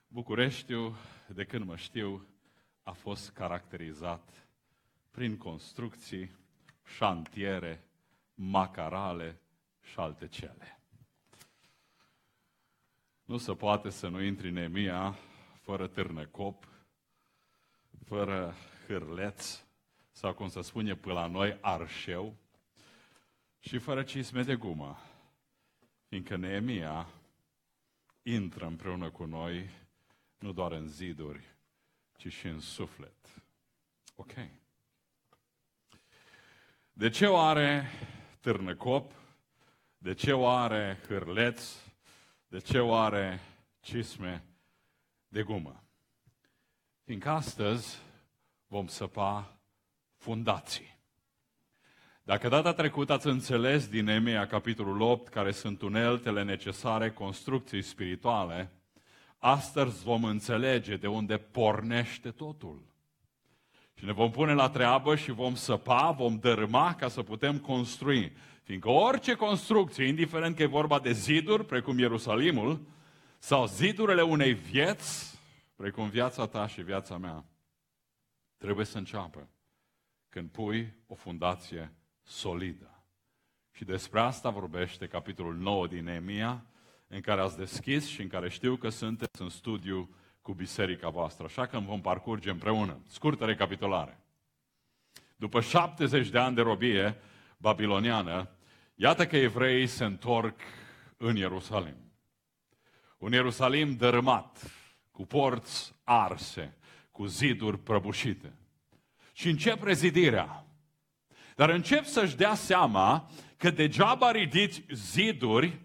Bucureștiul, de când mă știu, a fost caracterizat prin construcții, șantiere, macarale și alte cele. Nu se poate să nu intri în Neemia fără târnăcop, fără hârleț, sau cum se spune pe la noi, arșeu, și fără cisme de gumă, fiindcă Neemia intră împreună cu noi nu doar în ziduri, ci și în suflet. Ok. De ce oare târnăcop? De ce oare hârleț? De ce oare cisme de gumă? Fiindcă astăzi vom săpa fundații. Dacă data trecută ați înțeles din Neemia, capitolul 8, care sunt uneltele necesare construcției spirituale, astăzi vom înțelege de unde pornește totul. Și ne vom pune la treabă și vom săpa, vom dărâma ca să putem construi. Fiindcă orice construcție, indiferent că e vorba de ziduri, precum Ierusalimul, sau zidurile unei vieți, precum viața ta și viața mea, trebuie să înceapă când pui o fundație solidă. Și despre asta vorbește capitolul 9 din Neemia, în care ați deschis și în care știu că sunteți în studiu cu biserica voastră. Așa că vom parcurge împreună. Scurtă recapitulare. După 70 de ani de robie babiloniană, iată că evreii se întorc în Ierusalim. Un Ierusalim dărâmat, cu porți arse, cu ziduri prăbușite. Și încep rezidirea. Dar încep să-și dea seama că degeaba ridici ziduri,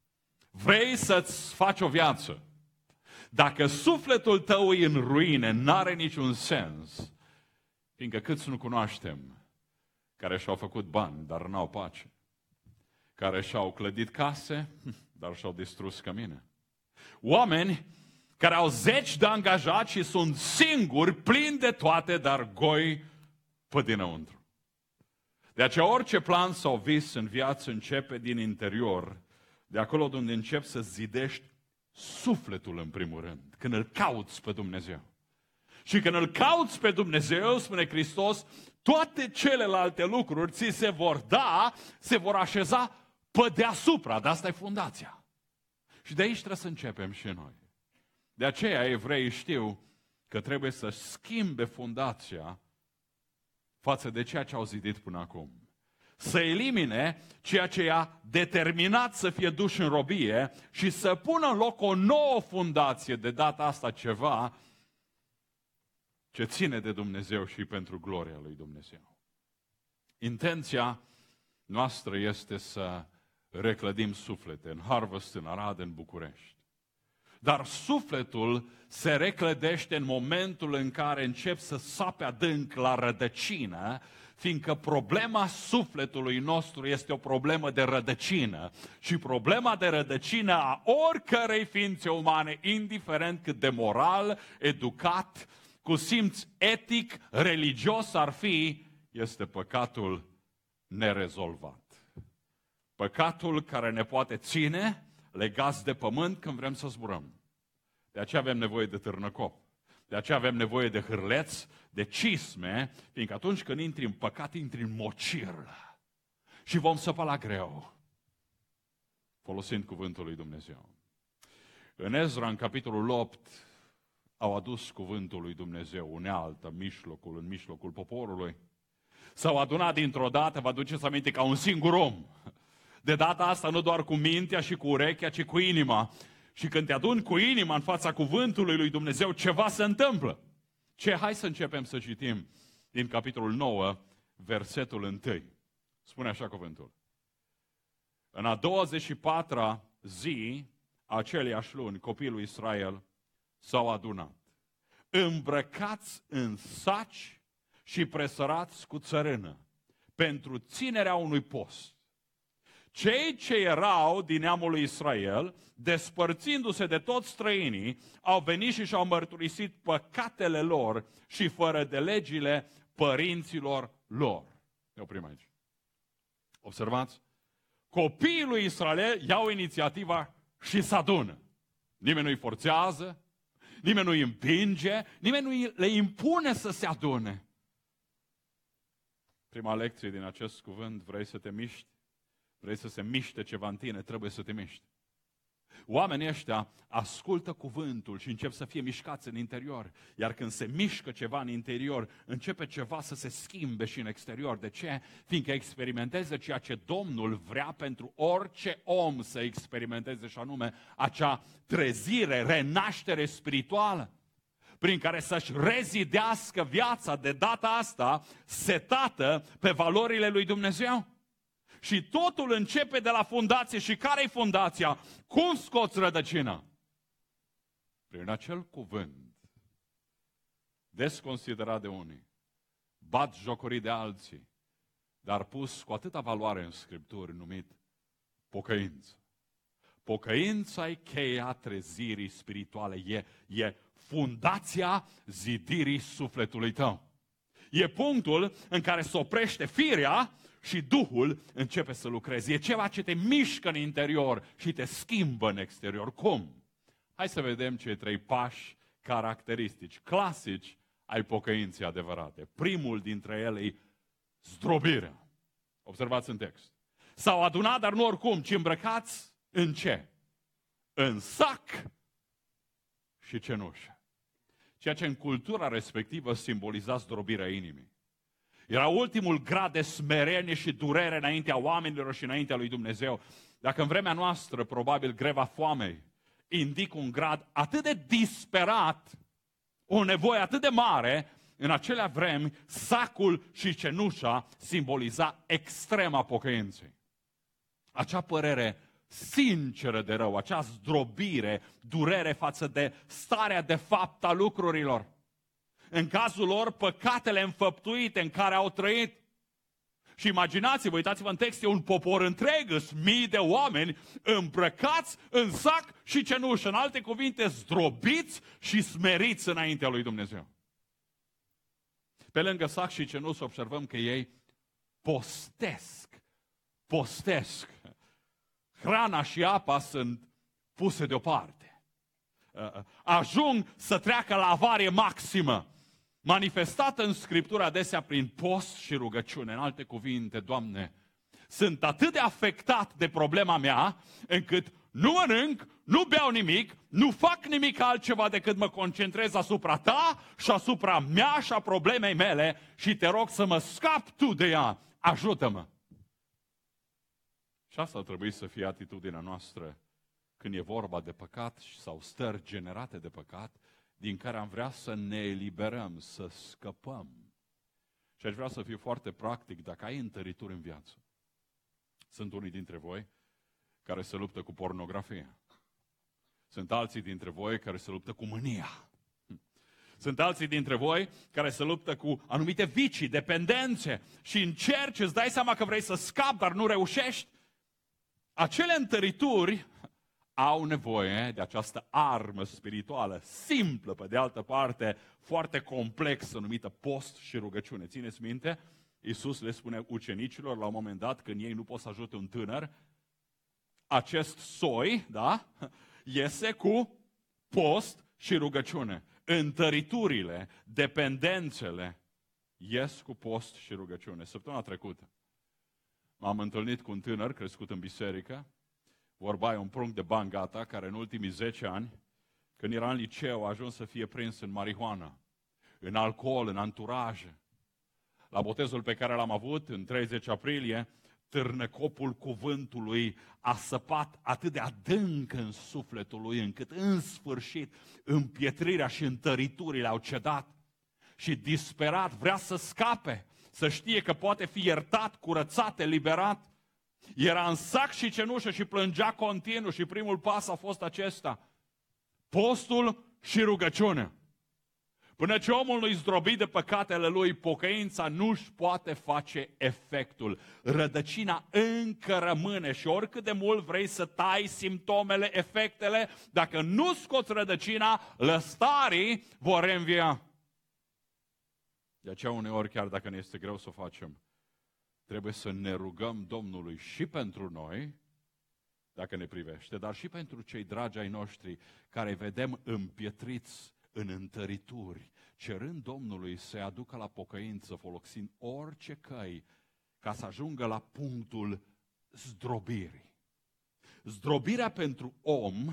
vrei să-ți faci o viață. Dacă sufletul tău e în ruine, n-are niciun sens. Fiindcă câți nu cunoaștem care și-au făcut bani, dar n-au pace. Care și-au clădit case, dar și-au distrus cămine. Oameni care au 10 de angajați și sunt singuri, plini de toate, dar goi pe dinăuntru. De aceea orice plan sau vis în viață începe din interior, de acolo unde începi să zidești sufletul în primul rând, când îl cauți pe Dumnezeu. Și când îl cauți pe Dumnezeu, spune Hristos, toate celelalte lucruri ți se vor da, se vor așeza pe deasupra, de asta e fundația. Și de aici trebuie să începem și noi. De aceea evreii știu că trebuie să schimbe fundația față de ceea ce au zidit până acum. Să elimine ceea ce i-a determinat să fie duși în robie și să pună în loc o nouă fundație, de data asta ceva ce ține de Dumnezeu și pentru gloria lui Dumnezeu. Intenția noastră este să reclădim suflete în Harvest, în Arad, în București. Dar sufletul se reclădește în momentul în care încep să sape adânc la rădăcină, fiindcă problema sufletului nostru este o problemă de rădăcină. Și problema de rădăcină a oricărei ființe umane, indiferent cât de moral, educat, cu simț etic, religios ar fi, este păcatul nerezolvat. Păcatul care ne poate ține legați de pământ când vrem să zburăm. De aceea avem nevoie de târnăcop. De aceea avem nevoie de hârleț, de cisme, fiindcă atunci când intri în păcat, intri în mocir. Și vom săpa la greu, folosind cuvântul lui Dumnezeu. În Ezra, în capitolul 8, au adus cuvântul lui Dumnezeu unealtă, în mijlocul poporului. S-au adunat dintr-o dată, vă aduceți aminte, ca un singur om. De data asta nu doar cu mintea și cu urechea, ci cu inima. Și când te aduni cu inima în fața cuvântului lui Dumnezeu, ceva se întâmplă. Hai să începem să citim din capitolul 9, versetul 1. Spune așa cuvântul. În a 24-a zi a aceleiași luni, copiii lui Israel s-au adunat, îmbrăcați în saci și presărați cu țărână, pentru ținerea unui post. Cei ce erau din neamul lui Israel, despărțindu-se de toți străinii, au venit și și-au mărturisit păcatele lor și fără de legile părinților lor. Ne oprim aici. Observați? Copiii lui Israel iau inițiativa și se adună. Nimeni nu-i forțează, nimeni nu îi împinge, nimeni nu le impune să se adune. Prima lecție din acest cuvânt, vrei să te miști? Vrei să se miște ceva în tine, trebuie să te miști. Oamenii ăștia ascultă cuvântul și încep să fie mișcați în interior. Iar când se mișcă ceva în interior, începe ceva să se schimbe și în exterior. De ce? Fiindcă experimenteze ceea ce Domnul vrea pentru orice om să experimenteze, și anume acea trezire, renaștere spirituală, prin care să-și rezidească viața de data asta setată pe valorile lui Dumnezeu. Și totul începe de la fundație. Și care-i fundația? Cum scoți rădăcina? Prin acel cuvânt desconsiderat de unii, batjocorit de alții, dar pus cu atâta valoare în Scripturi, numit pocăință. Pocăința e cheia trezirii spirituale, e fundația zidirii sufletului tău. E punctul în care se oprește firea și Duhul începe să lucreze. E ceva ce te mișcă în interior și te schimbă în exterior. Cum? Hai să vedem cei 3 pași caracteristici, clasici ai pocăinței adevărate. Primul dintre ele e zdrobirea. Observați în text. S-au adunat, dar nu oricum, ci îmbrăcați în ce? În sac și cenușă. Ceea ce în cultura respectivă simboliza zdrobirea inimii. Era ultimul grad de smerenie și durere înaintea oamenilor și înaintea lui Dumnezeu. Dacă în vremea noastră, probabil, greva foamei indică un grad atât de disperat, o nevoie atât de mare, în acelea vremi, sacul și cenușa simboliza extrema pocăinței. Acea părere sinceră de rău, acea zdrobire, durere față de starea de fapt a lucrurilor. În cazul lor, păcatele înfăptuite în care au trăit. Și imaginați-vă, uitați-vă în text, e un popor întreg, sunt mii de oameni îmbrăcați în sac și cenușă. În alte cuvinte, zdrobiți și smeriți înaintea lui Dumnezeu. Pe lângă sac și cenușă observăm că ei postesc. Hrana și apa sunt puse deoparte. Ajung să treacă la avarie maximă, manifestată în Scriptură adesea prin post și rugăciune. În alte cuvinte, Doamne, sunt atât de afectat de problema mea, încât nu mănânc, nu beau nimic, nu fac nimic altceva decât mă concentrez asupra Ta și asupra mea și a problemei mele și te rog să mă scap Tu de ea. Ajută-mă! Și asta ar trebui să fie atitudinea noastră când e vorba de păcat sau stări generate de păcat, din care am vrea să ne eliberăm, să scăpăm. Și aș vrea să fiu foarte practic, dacă ai întărituri în viață. Sunt unii dintre voi care se luptă cu pornografia. Sunt alții dintre voi care se luptă cu mânia. Sunt alții dintre voi care se luptă cu anumite vicii, dependențe și încerci, îți dai seama că vrei să scapi, dar nu reușești. Acele întărituri au nevoie de această armă spirituală, simplă, pe de altă parte, foarte complexă, numită post și rugăciune. Țineți minte? Iisus le spune ucenicilor la un moment dat, când ei nu pot să ajute un tânăr, acest soi, da, iese cu post și rugăciune. Întăriturile, dependențele, ies cu post și rugăciune. Săptămâna trecută m-am întâlnit cu un tânăr crescut în biserică, vorba e un prunc de bani gata, care în ultimii 10 ani, când era în liceu, a ajuns să fie prins în marihuana, în alcool, în anturaje. La botezul pe care l-am avut, în 30 aprilie, târnăcopul cuvântului a săpat atât de adânc în sufletul lui, încât în sfârșit împietrirea și întăriturile au cedat. Și disperat vrea să scape, să știe că poate fi iertat, curățat, eliberat. Era în sac și cenușă și plângea continuu și primul pas a fost acesta: postul și rugăciunea. Până ce omul nu-i zdrobit de păcatele lui, pocăința nu-și poate face efectul. Rădăcina încă rămâne și oricât de mult vrei să tai simptomele, efectele, dacă nu scoți rădăcina, lăstarii vor reînvia. De aceea uneori, chiar dacă ne este greu să o facem, trebuie să ne rugăm Domnului și pentru noi, dacă ne privește, dar și pentru cei dragi ai noștri care vedem împietriți în întărituri, cerând Domnului să-i aducă la pocăință, folosind orice căi, ca să ajungă la punctul zdrobirii. Zdrobirea pentru om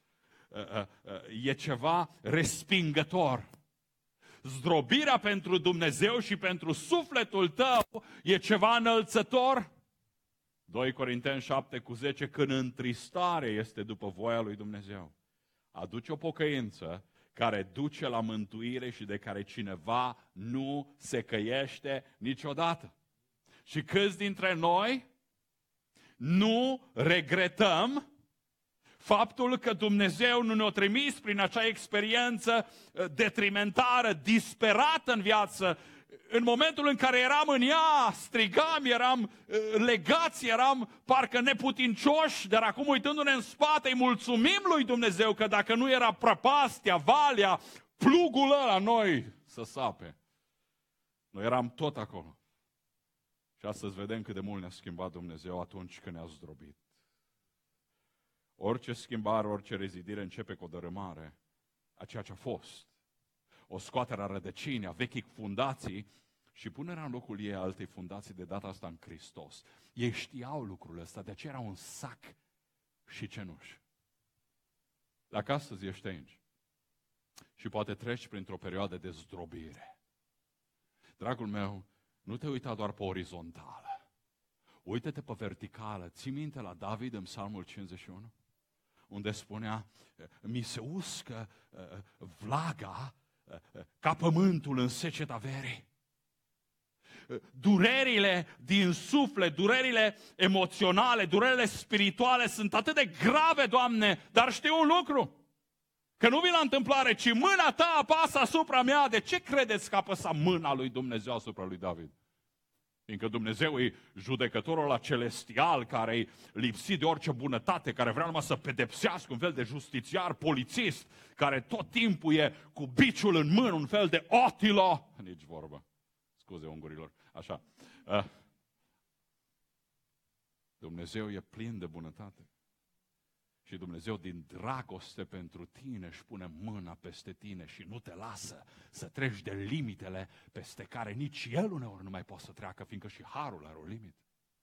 e ceva respingător. Zdrobirea pentru Dumnezeu și pentru sufletul tău e ceva înălțător. 2 Corinteni 7:10, când întristare este după voia lui Dumnezeu. Aduce o pocăință care duce la mântuire și de care cineva nu se căiește niciodată. Și câți dintre noi nu regretăm faptul că Dumnezeu nu ne-a trimis prin acea experiență detrimentară, disperată în viață, în momentul în care eram în ea, strigam, eram legați, eram parcă neputincioși, dar acum uitându-ne în spate îi mulțumim lui Dumnezeu că dacă nu era prăpastia, valea, plugul ăla noi să sape, noi eram tot acolo. Și astăzi vedem cât de mult ne-a schimbat Dumnezeu atunci când ne-a zdrobit. Orice schimbare, orice rezidire începe cu o dărâmare a ceea ce a fost. O scoatere a rădăcinii, a vechii fundații și punerea în locul ei a altei fundații, de data asta în Hristos. Ei știau lucrul ăsta, de aceea era un sac și cenuș. Dacă astăzi ești aici și poate treci printr-o perioadă de zdrobire, dragul meu, nu te uita doar pe orizontală. Uită-te pe verticală. Ții minte la David în Psalmul 51? Unde spunea, mi se uscă vlaga ca pământul în seceta verii. Durerile din suflet, durerile emoționale, durerile spirituale sunt atât de grave, Doamne, dar știu un lucru, că nu vin la întâmplare, ci mâna ta apasă asupra mea. De ce credeți că apăsa mâna lui Dumnezeu asupra lui David? Fiindcă Dumnezeu e judecătorul ăla celestial care e lipsit de orice bunătate, care vrea numai să pedepsească, un fel de justițiar, polițist, care tot timpul e cu biciul în mână, un fel de Otilo. Nici vorbă. Scuze ungurilor. Așa. Dumnezeu e plin de bunătate. Și Dumnezeu din dragoste pentru tine își pune mâna peste tine și nu te lasă să treci de limitele peste care nici El uneori nu mai poate să treacă, fiindcă și harul are o limită.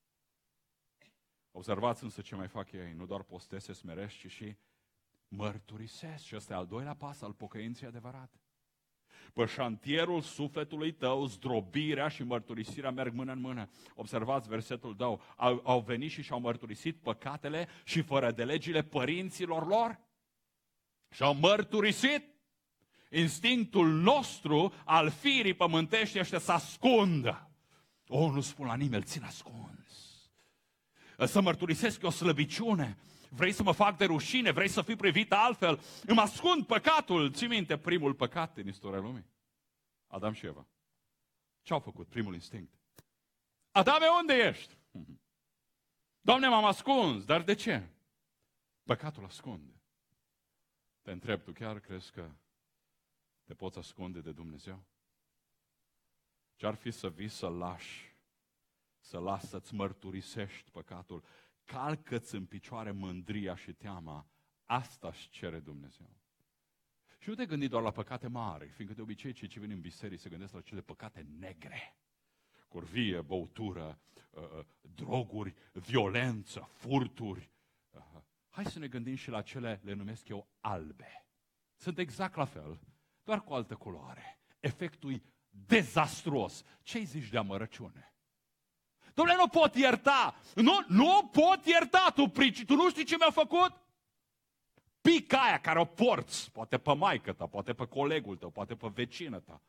Observați însă ce mai fac ei, nu doar postesc, se smeresc, ci și mărturisesc. Și ăsta e al doilea pas al pocăinței adevărate. Pe șantierul sufletului tău, zdrobirea și mărturisirea merg mână în mână. Observați versetul 2. Au venit și și-au mărturisit păcatele și fără de legile părinților lor. Și-au mărturisit. Instinctul nostru al firii pământești este să ascundă. Nu spun la nimeni, îl țin ascuns. Să mărturisesc o slăbiciune. Vrei să mă fac de rușine, vrei să fii privit altfel, îmi ascund păcatul. Ții minte primul păcat din istoria lumii? Adam și Eva. Ce-au făcut? Primul instinct. Adame, unde ești? Doamne, m-am ascuns. Dar de ce? Păcatul ascunde. Te întreb, tu chiar crezi că te poți ascunde de Dumnezeu? Ce-ar fi să vii să lași, să lași să-ți mărturisești păcatul? Calcă-ți în picioare mândria și teama. Asta își cere Dumnezeu. Și nu te gândi doar la păcate mari, fiindcă de obicei cei ce vin în biserică se gândesc la cele păcate negre. Curvie, băutură, droguri, violență, furturi. Hai să ne gândim și la cele, le numesc eu, albe. Sunt exact la fel, doar cu altă culoare. Efectul e dezastruos. Ce-i zici de amărăciune? Dom'le, nu pot ierta. Nu pot ierta. Tu nu știi ce mi-a făcut? Pica aia care o porți, poate pe maică ta, poate pe colegul tău, poate pe vecină ta.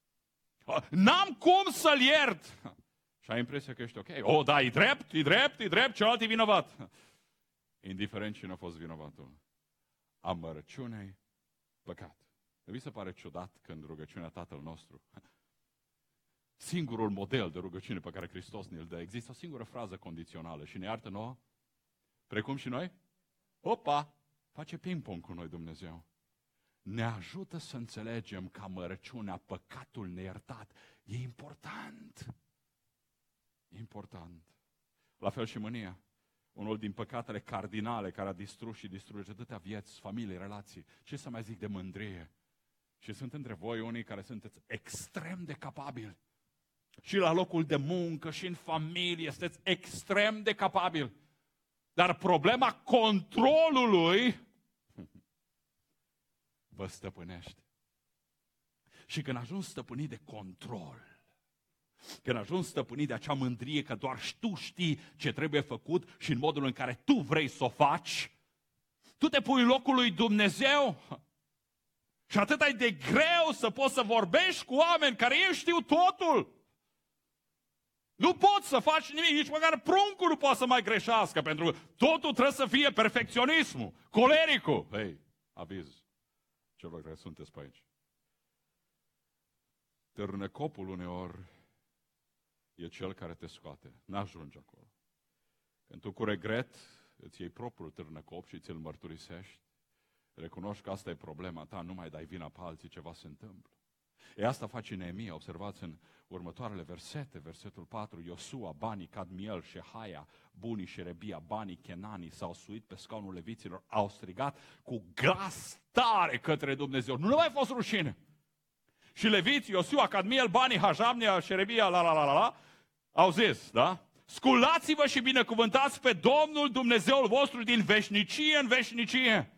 N-am cum să-l iert. Și ai impresia că ești ok. Da, e drept, celălalt e vinovat. Indiferent cine a fost vinovatul. Amărăciune-i păcat. Vi se pare ciudat când rugăciunea Tatăl nostru, singurul model de rugăciune pe care Hristos ne-l dă, există o singură frază condițională și ne iartă nouă, precum și noi? Opa! Face ping-pong cu noi Dumnezeu. Ne ajută să înțelegem că amărăciunea, păcatul neiertat, e important. E important. La fel și mânia. Unul din păcatele cardinale care a distrus și distruge atâtea vieți, familii, relații. Ce să mai zic de mândrie? Și sunt între voi unii care sunteți extrem de capabili. Și la locul de muncă, și în familie, sunteți extrem de capabili. Dar problema controlului vă stăpânește. Și când ajungi stăpânit de control, când ajungi stăpânit de acea mândrie că doar tu știi ce trebuie făcut și în modul în care tu vrei să o faci, tu te pui în locul lui Dumnezeu și atât ai de greu să poți să vorbești cu oameni care ei știu totul. Nu poți să faci nimic, nici măcar pruncul nu poate să mai greșească, pentru că totul trebuie să fie perfecționismul, colericul. Hei, aviz celor care sunteți pe aici. Târnăcopul uneori e cel care te scoate. N-ajungi acolo. Când tu cu regret îți iei propriul târnăcop și ți-l mărturisești, recunoști că asta e problema ta, nu mai dai vina pe alții, ceva se întâmplă. E asta face Neemia, observați în următoarele versete, versetul 4, Iosua, banii Cadmiel, Șehaia, bunii Șerebia, banii Kenanii s-au suit pe scaunul leviților, au strigat cu glas tare către Dumnezeu. Nu le mai fost rușine. Și leviți, Iosua, Cadmiel, banii, Hajamnia, Șerebia, au zis, da? Sculați-vă și binecuvântați pe Domnul Dumnezeul vostru din veșnicie în veșnicie.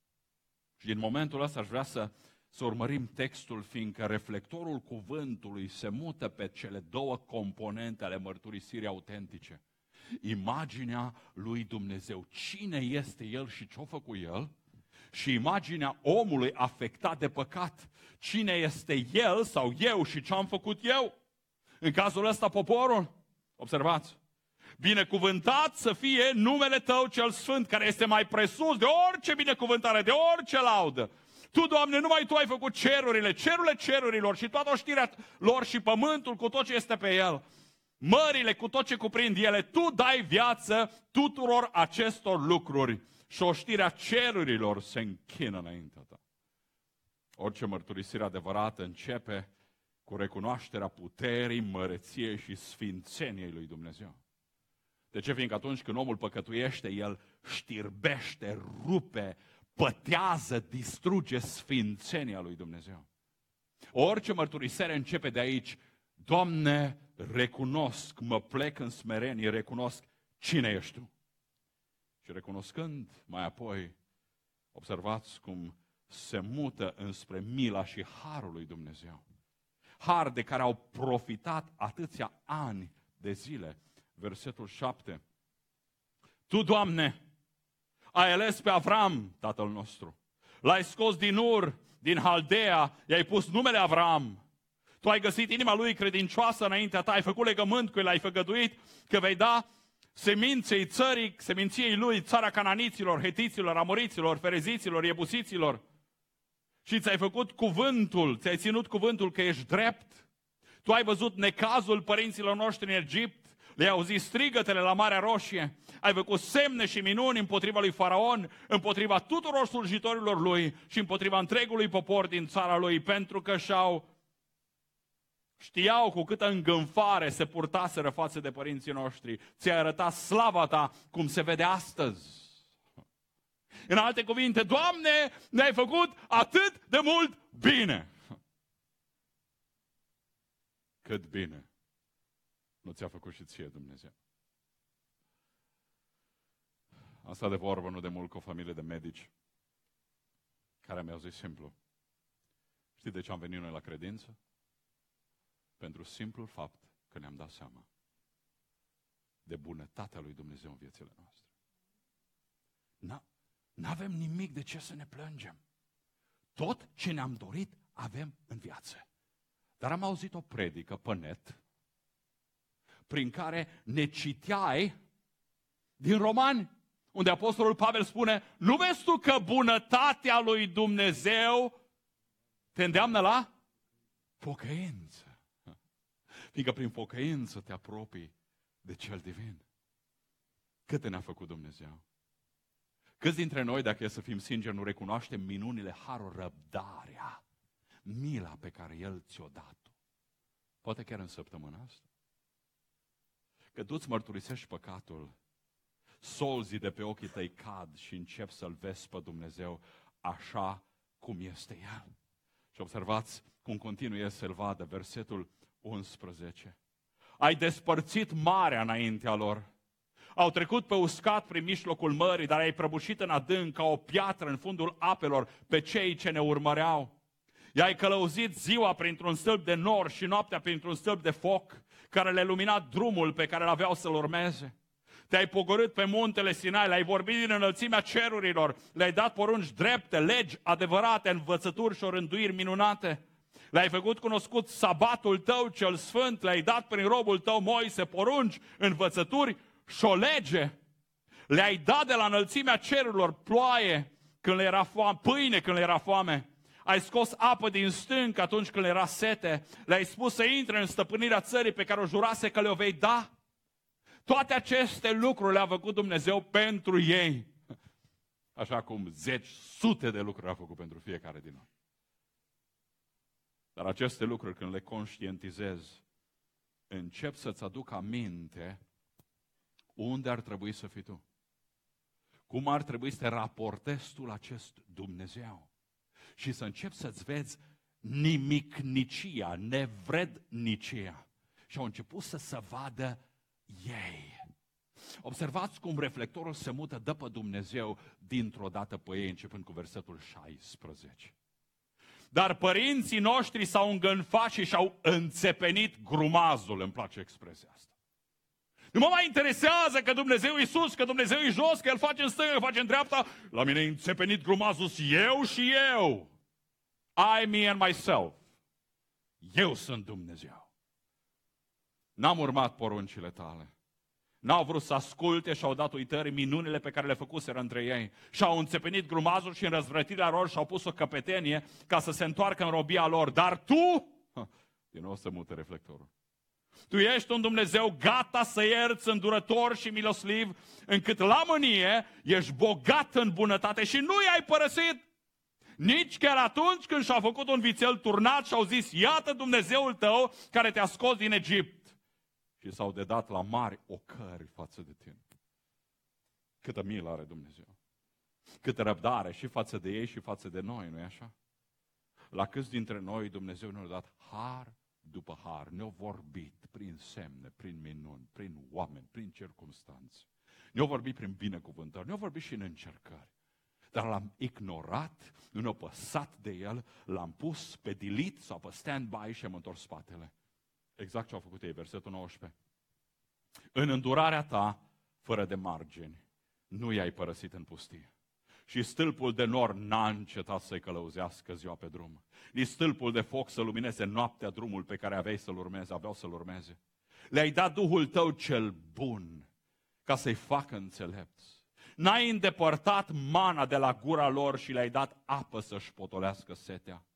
Și din momentul ăsta aș vrea să urmărim textul, fiindcă reflectorul cuvântului se mută pe cele două componente ale mărturisirii autentice. Imaginea lui Dumnezeu, cine este El și ce-a făcut El, și imaginea omului afectat de păcat, cine este El sau eu și ce am făcut eu. În cazul ăsta poporul, observați, binecuvântat să fie numele Tău cel Sfânt, care este mai presus de orice binecuvântare, de orice laudă. Tu, Doamne, numai Tu ai făcut cerurile, cerurile cerurilor și toată oștirea lor și pământul cu tot ce este pe el, mările cu tot ce cuprind ele. Tu dai viață tuturor acestor lucruri și oștirea cerurilor se închină înaintea Ta. Orice mărturisire adevărată începe cu recunoașterea puterii, măreției și sfințeniei lui Dumnezeu. De ce? Fiindcă atunci când omul păcătuiește, el știrbește, rupe, pătează, distruge sfințenia lui Dumnezeu. Orice mărturisire începe de aici. Doamne, recunosc, mă plec în smerenie, recunosc cine ești Tu. Și recunoscând mai apoi, observați cum se mută înspre mila și harul lui Dumnezeu. Har de care au profitat atâția ani de zile. Versetul 7. Tu, Doamne, ai ales pe Avram, tatăl nostru. L-ai scos din Ur, din Haldea, i-ai pus numele Avram. Tu ai găsit inima lui credincioasă înaintea Ta, ai făcut legământ cu el, ai făgăduit că vei da seminției lui, țara cananiților, hetiților, amoriților, fereziților, iebusiților. Și ți-ai făcut cuvântul, ți-ai ținut cuvântul că ești drept. Tu ai văzut necazul părinților noștri în Egipt, le-ai auzit strigătele la Marea Roșie, ai făcut semne și minuni împotriva lui Faraon, împotriva tuturor slujitorilor lui și împotriva întregului popor din țara lui, pentru că știau cu câtă îngânfare se purtaseră față de părinții noștri. Ți-ai arătat slava Ta cum se vede astăzi. În alte cuvinte, Doamne, ne-ai făcut atât de mult bine. Cât bine nu ți-a făcut și ție Dumnezeu. Am stat de vorbă nu de mult cu o familie de medici care mi-au zis simplu. Știi de ce am venit noi la credință? Pentru simplul fapt că ne-am dat seama de bunătatea lui Dumnezeu în viețile noastre. N-avem nimic de ce să ne plângem. Tot ce ne-am dorit avem în viață. Dar am auzit o predică pe net prin care ne citeai din Romani, unde Apostolul Pavel spune, nu vezi tu că bunătatea lui Dumnezeu te îndeamnă la pocăință? Fiindcă prin pocăință te apropii de cel divin. Câte ne-a făcut Dumnezeu? Câți dintre noi, dacă e să fim sinceri, nu recunoaștem minunile, harul, răbdarea, mila pe care El ți-o dat-o? Poate chiar în săptămâna asta. Că tu îți mărturisești păcatul, solzii de pe ochii tăi cad și începi să-L vezi pe Dumnezeu așa cum este El. Și observați cum continuă să-l vadă, versetul 11. Ai despărțit marea înaintea lor. Au trecut pe uscat prin mijlocul mării, dar ai prăbușit în adânc ca o piatră în fundul apelor pe cei ce ne urmăreau. I-ai călăuzit ziua printr-un stâlp de nor și noaptea printr-un stâlp de foc, care le lumina drumul pe care l-aveau să-l urmeze. Te-ai pogorât pe muntele Sinai, le-ai vorbit din înălțimea cerurilor, le-ai dat porunci drepte, legi adevărate, învățături și orânduiri minunate. Le-ai făcut cunoscut sabatul tău cel sfânt, le-ai dat prin robul tău Moise porunci, învățături și o lege. Le-ai dat de la înălțimea cerurilor ploaie când le era foame, pâine când le era foame. Ai scos apă din stânc atunci când le era sete. Le-ai spus să intre în stăpânirea țării pe care o jurase că le-o vei da. Toate aceste lucruri le-a făcut Dumnezeu pentru ei. Așa cum zeci, sute de lucruri a făcut pentru fiecare din noi. Dar aceste lucruri, când le conștientizezi, încep să-ți aduc aminte unde ar trebui să fii tu. Cum ar trebui să te raportezi tu la acest Dumnezeu. Și să începi să-ți vezi nimicnicia, nevrednicia. Și au început să se vadă ei. Observați cum reflectorul se mută, dă pe Dumnezeu dintr-o dată pe ei, începând cu versetul 16. Dar părinții noștri s-au îngânfat și și-au înțepenit grumazul, îmi place expresia asta. Nu mă mai interesează că Dumnezeu e sus, că Dumnezeu e jos, că El face în stânga, că face în dreapta. La mine e înțepenit grumazul eu și eu. I, me and myself. Eu sunt Dumnezeu. N-am urmat poruncile tale. N-au vrut să asculte și au dat uitării minunile pe care le făcuseră între ei. Și-au înțepenit grumazul și în răzvrătirea lor și-au pus o căpetenie ca să se întoarcă în robia lor. Dar tu, din nou se mută reflectorul, tu ești un Dumnezeu gata să ierți, îndurător și milostiv, încât la mânie ești bogat în bunătate și nu i-ai părăsit. Nici chiar atunci când și-au făcut un vițel turnat și au zis, iată Dumnezeul tău care te-a scos din Egipt. Și s-au dedat la mari ocări față de tine. Câtă milă are Dumnezeu. Câtă răbdare și față de ei și față de noi, nu-i așa? La câți dintre noi Dumnezeu ne-a dat har după har, ne-a vorbit prin semne, prin minuni, prin oameni, prin circumstanțe. Ne-a vorbit prin binecuvântări, ne-a vorbit și în încercări. Dar l-am ignorat, nu ne-a păsat de el, l-am pus pe delete sau pe stand-by și am întors spatele. Exact ce au făcut ei, versetul 19. În îndurarea ta, fără de margini, nu i-ai părăsit în pustie. Și stâlpul de nor n-a încetat să-i călăuzească ziua pe drum. Nici stâlpul de foc să lumineze noaptea drumul pe care aveau să-l urmeze. Le-ai dat Duhul tău cel bun ca să-i facă înțelepți. N-ai îndepărtat mana de la gura lor și le-ai dat apă să-și potolească setea.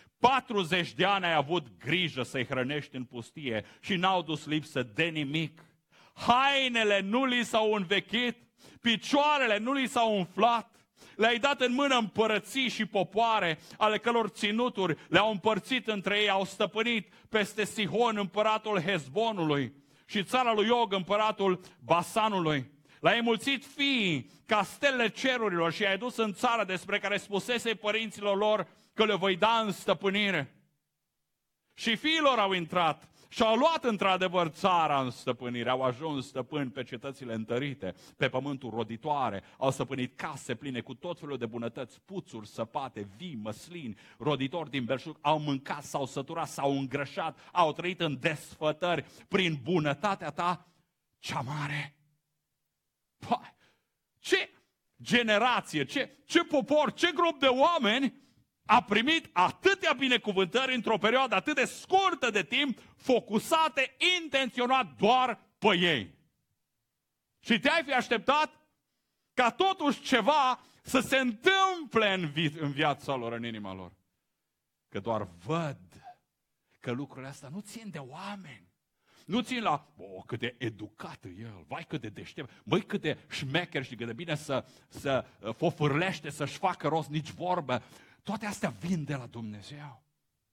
40 de ani ai avut grijă să-i hrănești în pustie și n-au dus lipsă de nimic. Hainele nu li s-au învechit, picioarele nu li s-au umflat. Le-ai dat în mână împărății și popoare, ale căror ținuturi le-au împărțit între ei, au stăpânit peste Sihon, împăratul Hezbonului, și țara lui Og, împăratul Basanului. Le-ai mulțit fiii ca stelele cerurilor și i-ai dus în țara despre care spusese părinților lor că le voi da în stăpânire. Și fiilor au intrat și au luat într-adevăr țara în stăpânire, au ajuns stăpâni pe cetățile întărite, pe pământul roditoare, au stăpânit case pline cu tot felul de bunătăți, puțuri, săpate, vii, măslini, roditori din belșug, au mâncat, s-au săturat, s-au îngrășat, au trăit în desfătări prin bunătatea ta cea mare. Păi, ce generație, ce popor, ce grup de oameni a primit atâtea binecuvântări într-o perioadă atât de scurtă de timp, focusate intenționat doar pe ei. Și te-ai fi așteptat ca totuși ceva să se întâmple în viața lor, în inima lor. Că doar văd că lucrurile astea nu țin de oameni. Nu țin la, cât de educat e el, vai cât de deștept, măi cât de șmecher și cât de bine să fofârlește, să-și facă rost, nici vorbă. Toate astea vin de la Dumnezeu.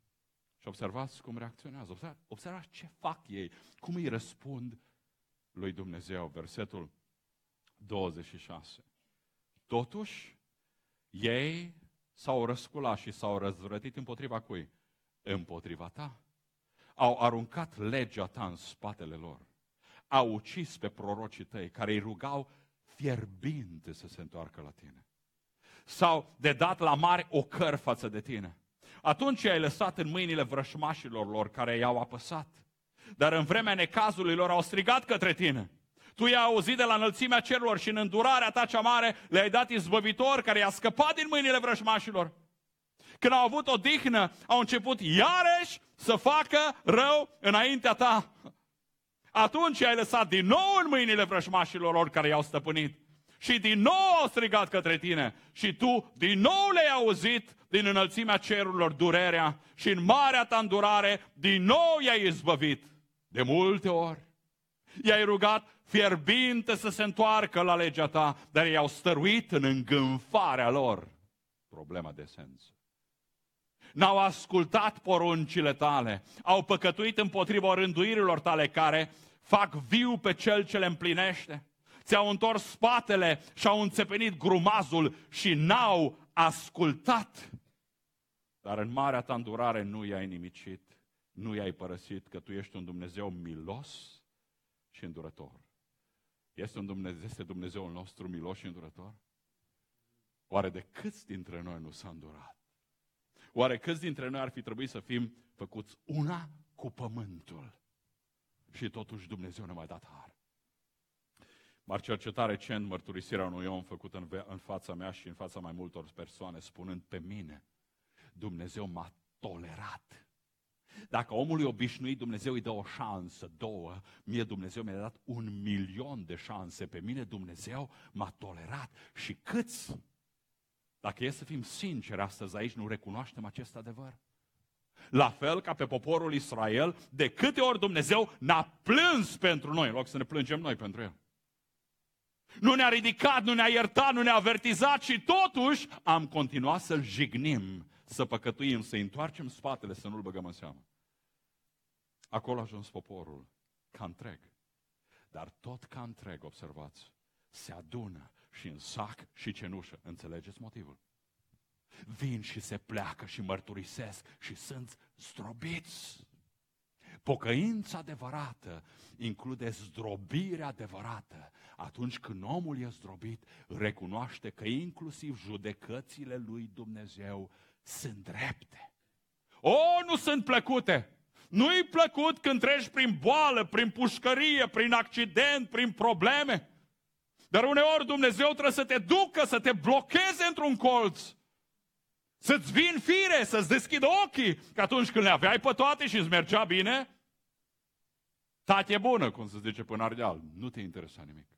Și observați cum reacționează, observați ce fac ei, cum îi răspund lui Dumnezeu. Versetul 26. Totuși, ei s-au răsculat și s-au răzvrătit împotriva cui? Împotriva ta. Au aruncat legea ta în spatele lor. Au ucis pe prorocii tăi, care îi rugau fierbinte să se întoarcă la tine. S-au de dat la mari ocări față de tine. Atunci i-ai lăsat în mâinile vrășmașilor lor care i-au apăsat. Dar în vremea necazului lor au strigat către tine. Tu i-ai auzit de la înălțimea cerurilor și în îndurarea ta cea mare le-ai dat izbăvitor care i-a scăpat din mâinile vrăjmașilor. Când au avut odihnă, au început iarăși să facă rău înaintea ta. Atunci i-ai lăsat din nou în mâinile vrăjmașilor lor care i-au stăpânit. Și din nou au strigat către tine. Și tu din nou le-ai auzit din înălțimea cerurilor durerea și în marea ta îndurare din nou i-ai izbăvit. De multe ori i-ai rugat fierbinte să se întoarcă la legea ta, dar i-au stăruit în îngânfarea lor. Problema de esență. N-au ascultat poruncile tale, au păcătuit împotriva rânduirilor tale care fac viu pe cel ce le împlinește. Ți-au întors spatele și au înțepenit grumazul și n-au ascultat. Dar în marea ta îndurare nu i-ai nimicit, nu i-ai părăsit, că tu ești un Dumnezeu milos și îndurător. Este Dumnezeul nostru milos și îndurător? Oare de câți dintre noi nu s-a îndurat? Oare câți dintre noi ar fi trebuit să fim făcuți una cu pământul? Și totuși Dumnezeu ne-a mai dat har. M-ar cerceta recent mărturisirea unui om făcută în fața mea și în fața mai multor persoane, spunând pe mine, Dumnezeu m-a tolerat. Dacă omul e obișnuit, Dumnezeu îi dă o șansă, două, mie Dumnezeu mi-a dat 1.000.000 de șanse, pe mine Dumnezeu m-a tolerat. Și câți, dacă e să fim sinceri astăzi aici, nu recunoaștem acest adevăr? La fel ca pe poporul Israel, de câte ori Dumnezeu n-a plâns pentru noi, în loc să ne plângem noi pentru El. Nu ne-a ridicat, nu ne-a iertat, nu ne-a avertizat și totuși am continuat să-L jignim, să păcătuim, să-i întoarcem spatele, să nu-L băgăm în seamă. Acolo a ajuns poporul, ca întreg. Dar tot ca întreg, observați, se adună și în sac și cenușă. Înțelegeți motivul? Vin și se pleacă și mărturisesc și sunt zdrobiți. Pocăința adevărată include zdrobirea adevărată. Atunci când omul e zdrobit, recunoaște că inclusiv judecățile lui Dumnezeu sunt drepte. Nu sunt plăcute! Nu-i plăcut când treci prin boală, prin pușcărie, prin accident, prin probleme. Dar uneori Dumnezeu trebuie să te ducă, să te blocheze într-un colț. Să-ți vin fire, să-ți deschidă ochii, că atunci când le aveai pe toate și îți mergea bine, tate e bună, cum se zice până Ardeal, nu te interesa nimic.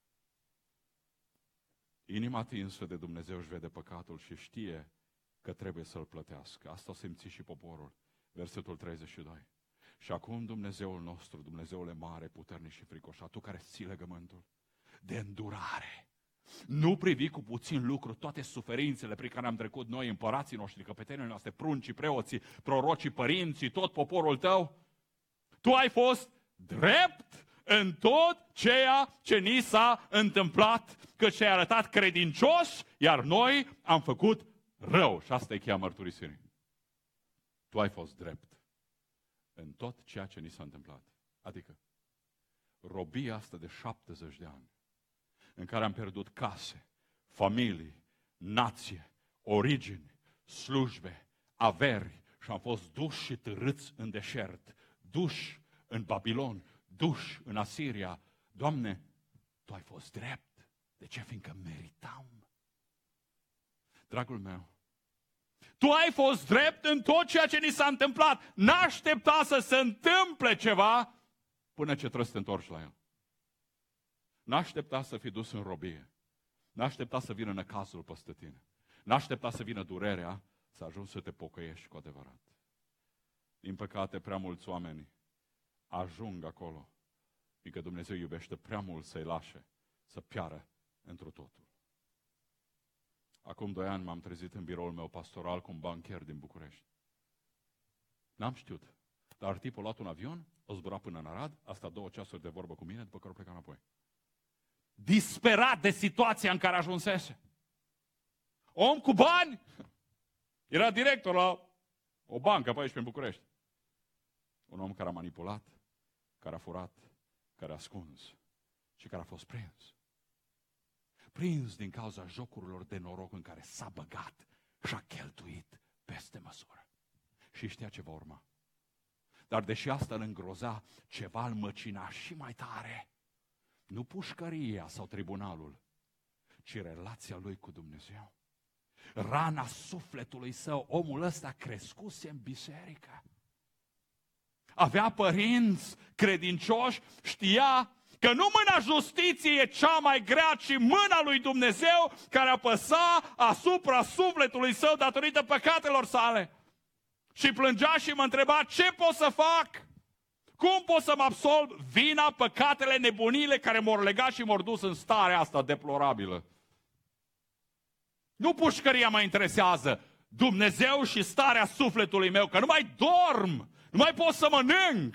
Inima atinsă de Dumnezeu își vede păcatul și știe că trebuie să-l plătească. Asta o simți și poporul. Versetul 32. Și acum Dumnezeul nostru, Dumnezeule mare, puternic și fricoșat, tu care ții legământul de îndurare, nu privi cu puțin lucru toate suferințele prin care am trecut noi, împărații noștri, căpetenii noastre, pruncii, preoții, prorocii, părinții, tot poporul tău. Tu ai fost drept în tot ceea ce ni s-a întâmplat, că și-ai arătat credincioși, iar noi am făcut rău. Și asta e cheia mărturisirii. Tu ai fost drept în tot ceea ce ni s-a întâmplat. Adică robia asta de 70 de ani, în care am pierdut case, familii, nație, origini, slujbe, averi și am fost duși și târâți în deșert, duși în Babilon, duși în Asiria. Doamne, Tu ai fost drept. De ce? Fiindcă meritam. Dragul meu, Tu ai fost drept în tot ceea ce ni s-a întâmplat. N-aștepta să se întâmple ceva până ce trebuie să te întorci la El. N-aștepta să fii dus în robie. N-aștepta să vină necazul peste tine. N-aștepta să vină durerea, să ajungi să te pocăiești cu adevărat. Din păcate, prea mulți oameni ajung acolo, fiindcă Dumnezeu iubește prea mult să-i lașe, să piară întru totul. Acum 2 ani m-am trezit în biroul meu pastoral cu un bancher din București. N-am știut, dar tipul a luat un avion, o zbura până în Arad, a stat 2 ceasuri de vorbă cu mine, după care o pleca înapoi. Disperat de situația în care ajunsese. Om cu bani, Era director la o bancă pe aici, pe București. Un om care a manipulat, care a furat, care a ascuns și care a fost prins. Prins din cauza jocurilor de noroc în care s-a băgat și a cheltuit peste măsură. Și știa ce va urma. Dar deși asta îl îngroza, ceva îl măcina și mai tare. Nu pușcăria sau tribunalul, ci relația lui cu Dumnezeu. Rana sufletului său, omul ăsta crescuse în biserică. Avea părinți credincioși, știa că nu mâna justiției e cea mai grea, ci mâna lui Dumnezeu care apăsa asupra sufletului său datorită păcatelor sale. Și plângea și mă întreba ce pot să fac? Cum pot să mă absolv vina, păcatele, nebunile care m-au legat și m-au dus în starea asta deplorabilă? Nu pușcăria mă interesează, Dumnezeu și starea sufletului meu, că nu mai dorm, nu mai pot să mănânc.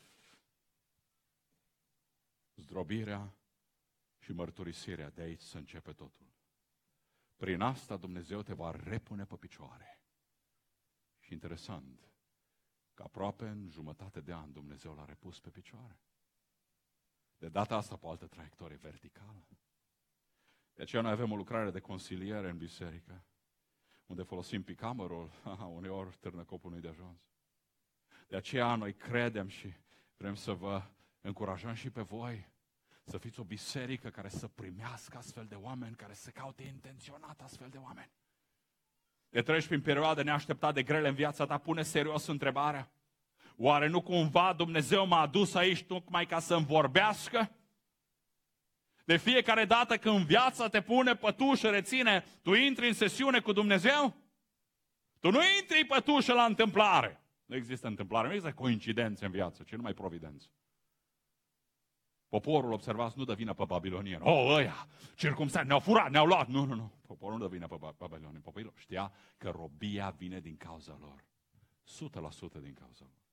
Zdrobirea și mărturisirea, de aici să începe totul. Prin asta Dumnezeu te va repune pe picioare. Și interesant, că aproape în jumătate de an Dumnezeu l-a repus pe picioare. De data asta pe o altă traiectorie verticală. De aceea noi avem o lucrare de consiliere în biserică, unde folosim picamărul, uneori târnăcopul nu-i de ajuns. De aceea noi credem și vrem să vă încurajăm și pe voi să fiți o biserică care să primească astfel de oameni, care să caute intenționat astfel de oameni. De treci prin perioade neașteptate de grele în viața ta, pune serios întrebarea. Oare nu cumva Dumnezeu m-a adus aici tocmai ca să-mi vorbească? De fiecare dată când viața te pune pătușă, reține, tu intri în sesiune cu Dumnezeu? Tu nu intri pătușă la întâmplare. Nu există întâmplare, nu există coincidențe în viață, ci numai providență. Poporul, observați, nu dă vină pe babilonieni. Ăia, circumstanțe, ne-au furat, ne-au luat. Nu. Poporul nu dă vină pe babilonieni. Poporul știa că robia vine din cauza lor. 100% din cauza lor.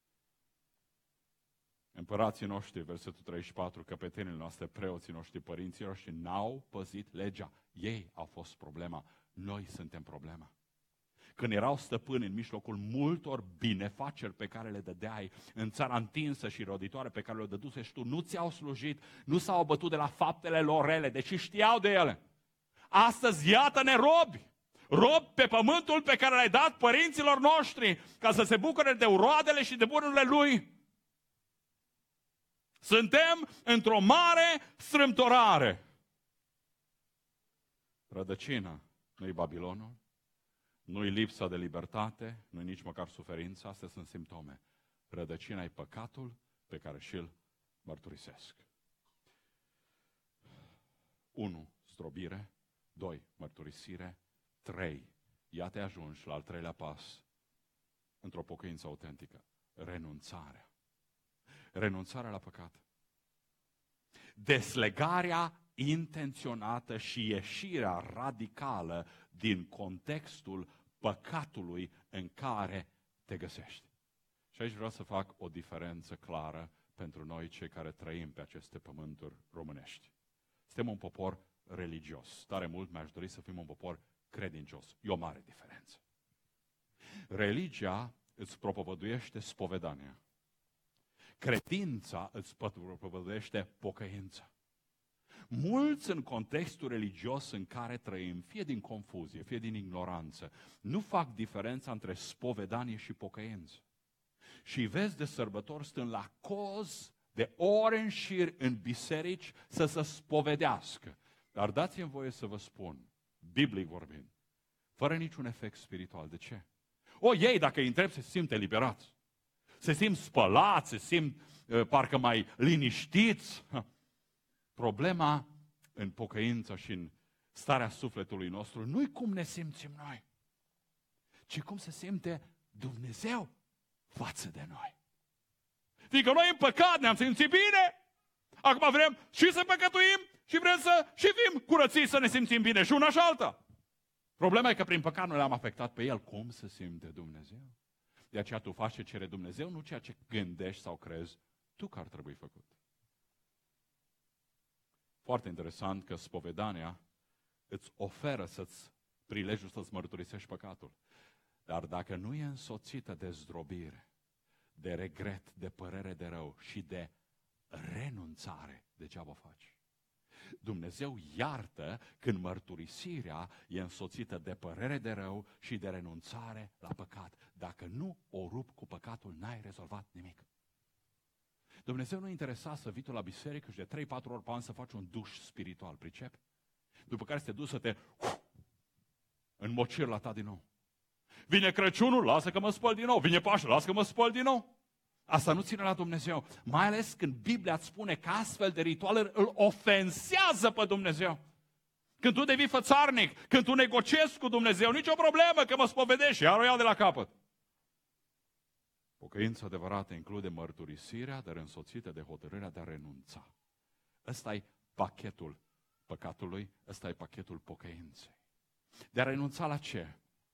Împărații noștri, versetul 34, căpetenii noastre, preoții noștri, părinții noștri, n-au păzit legea. Ei au fost problema. Noi suntem problema. Când erau stăpâni în mijlocul multor binefaceri pe care le dădeai, în țara întinsă și roditoare pe care le dăduse și tu, nu ți-au slujit, nu s-au abătut de la faptele lor rele, deși știau de ele. Astăzi, iată-ne robi pe pământul pe care l-ai dat părinților noștri, ca să se bucure de roadele și de bunurile lui. Suntem într-o mare strâmtorare. Rădăcina nu-i Babilonul, nu-i lipsa de libertate, nu-i nici măcar suferința, astea sunt simptome. Rădăcina e păcatul pe care și-l mărturisesc. 1. Zdrobire. 2. Mărturisire. 3. Iată ajungi la al treilea pas într-o pocăință autentică. Renunțarea. Renunțarea la păcat. Deslegarea intenționată și ieșirea radicală din contextul păcatului în care te găsești. Și aici vreau să fac o diferență clară pentru noi cei care trăim pe aceste pământuri românești. Suntem un popor religios. Tare mult mi-aș dori să fim un popor credincios. E o mare diferență. Religia îți propovăduiește spovedania. Credința îți propovăduiește pocăința. Mulți în contextul religios în care trăim, fie din confuzie, fie din ignoranță, nu fac diferența între spovedanie și pocăință. Și vezi de sărbători stând la coz de ore în șir în biserici să se spovedească. Dar dați-mi voie să vă spun, biblic vorbind, fără niciun efect spiritual. De ce? Ei, dacă îi întreb, se simt eliberați. Se simt spălați, se simt parcă mai liniștiți. Problema în pocăința și în starea sufletului nostru nu-i cum ne simțim noi, ci cum se simte Dumnezeu față de noi. Fiindcă noi în păcat ne-am simțit bine, acum vrem și să păcătuim și vrem să și fim curățiți să ne simțim bine și una și alta. Problema e că prin păcat noi l-am afectat pe El. Cum se simte Dumnezeu? De aceea tu faci ce cere Dumnezeu, nu ceea ce gândești sau crezi tu că ar trebui făcut. Foarte interesant că spovedania îți oferă prilejul să-ți mărturisești păcatul. Dar dacă nu e însoțită de zdrobire, de regret, de părere de rău și de renunțare, degeaba o faci. Dumnezeu iartă când mărturisirea e însoțită de părere de rău și de renunțare la păcat. Dacă nu o rup cu păcatul, n-ai rezolvat nimic. Dumnezeu nu interesa să vii tu la biserică și de 3-4 ori pe an să faci un duș spiritual, pricepi? După care să te duci să te înmociri la ta din nou. Vine Crăciunul, lasă că mă spăl din nou. Vine Paștul, lasă că mă spăl din nou. Asta nu ține la Dumnezeu. Mai ales când Biblia îți spune că astfel de ritualuri îl ofensează pe Dumnezeu. Când tu devii fățarnic, când tu negociezi cu Dumnezeu, nicio problemă că mă spovedești, iar o iau de la capăt. Pocăința adevărată include mărturisirea, dar însoțită de hotărârea de a renunța. Ăsta e pachetul păcatului, ăsta e pachetul pocăinței. De a renunța la ce?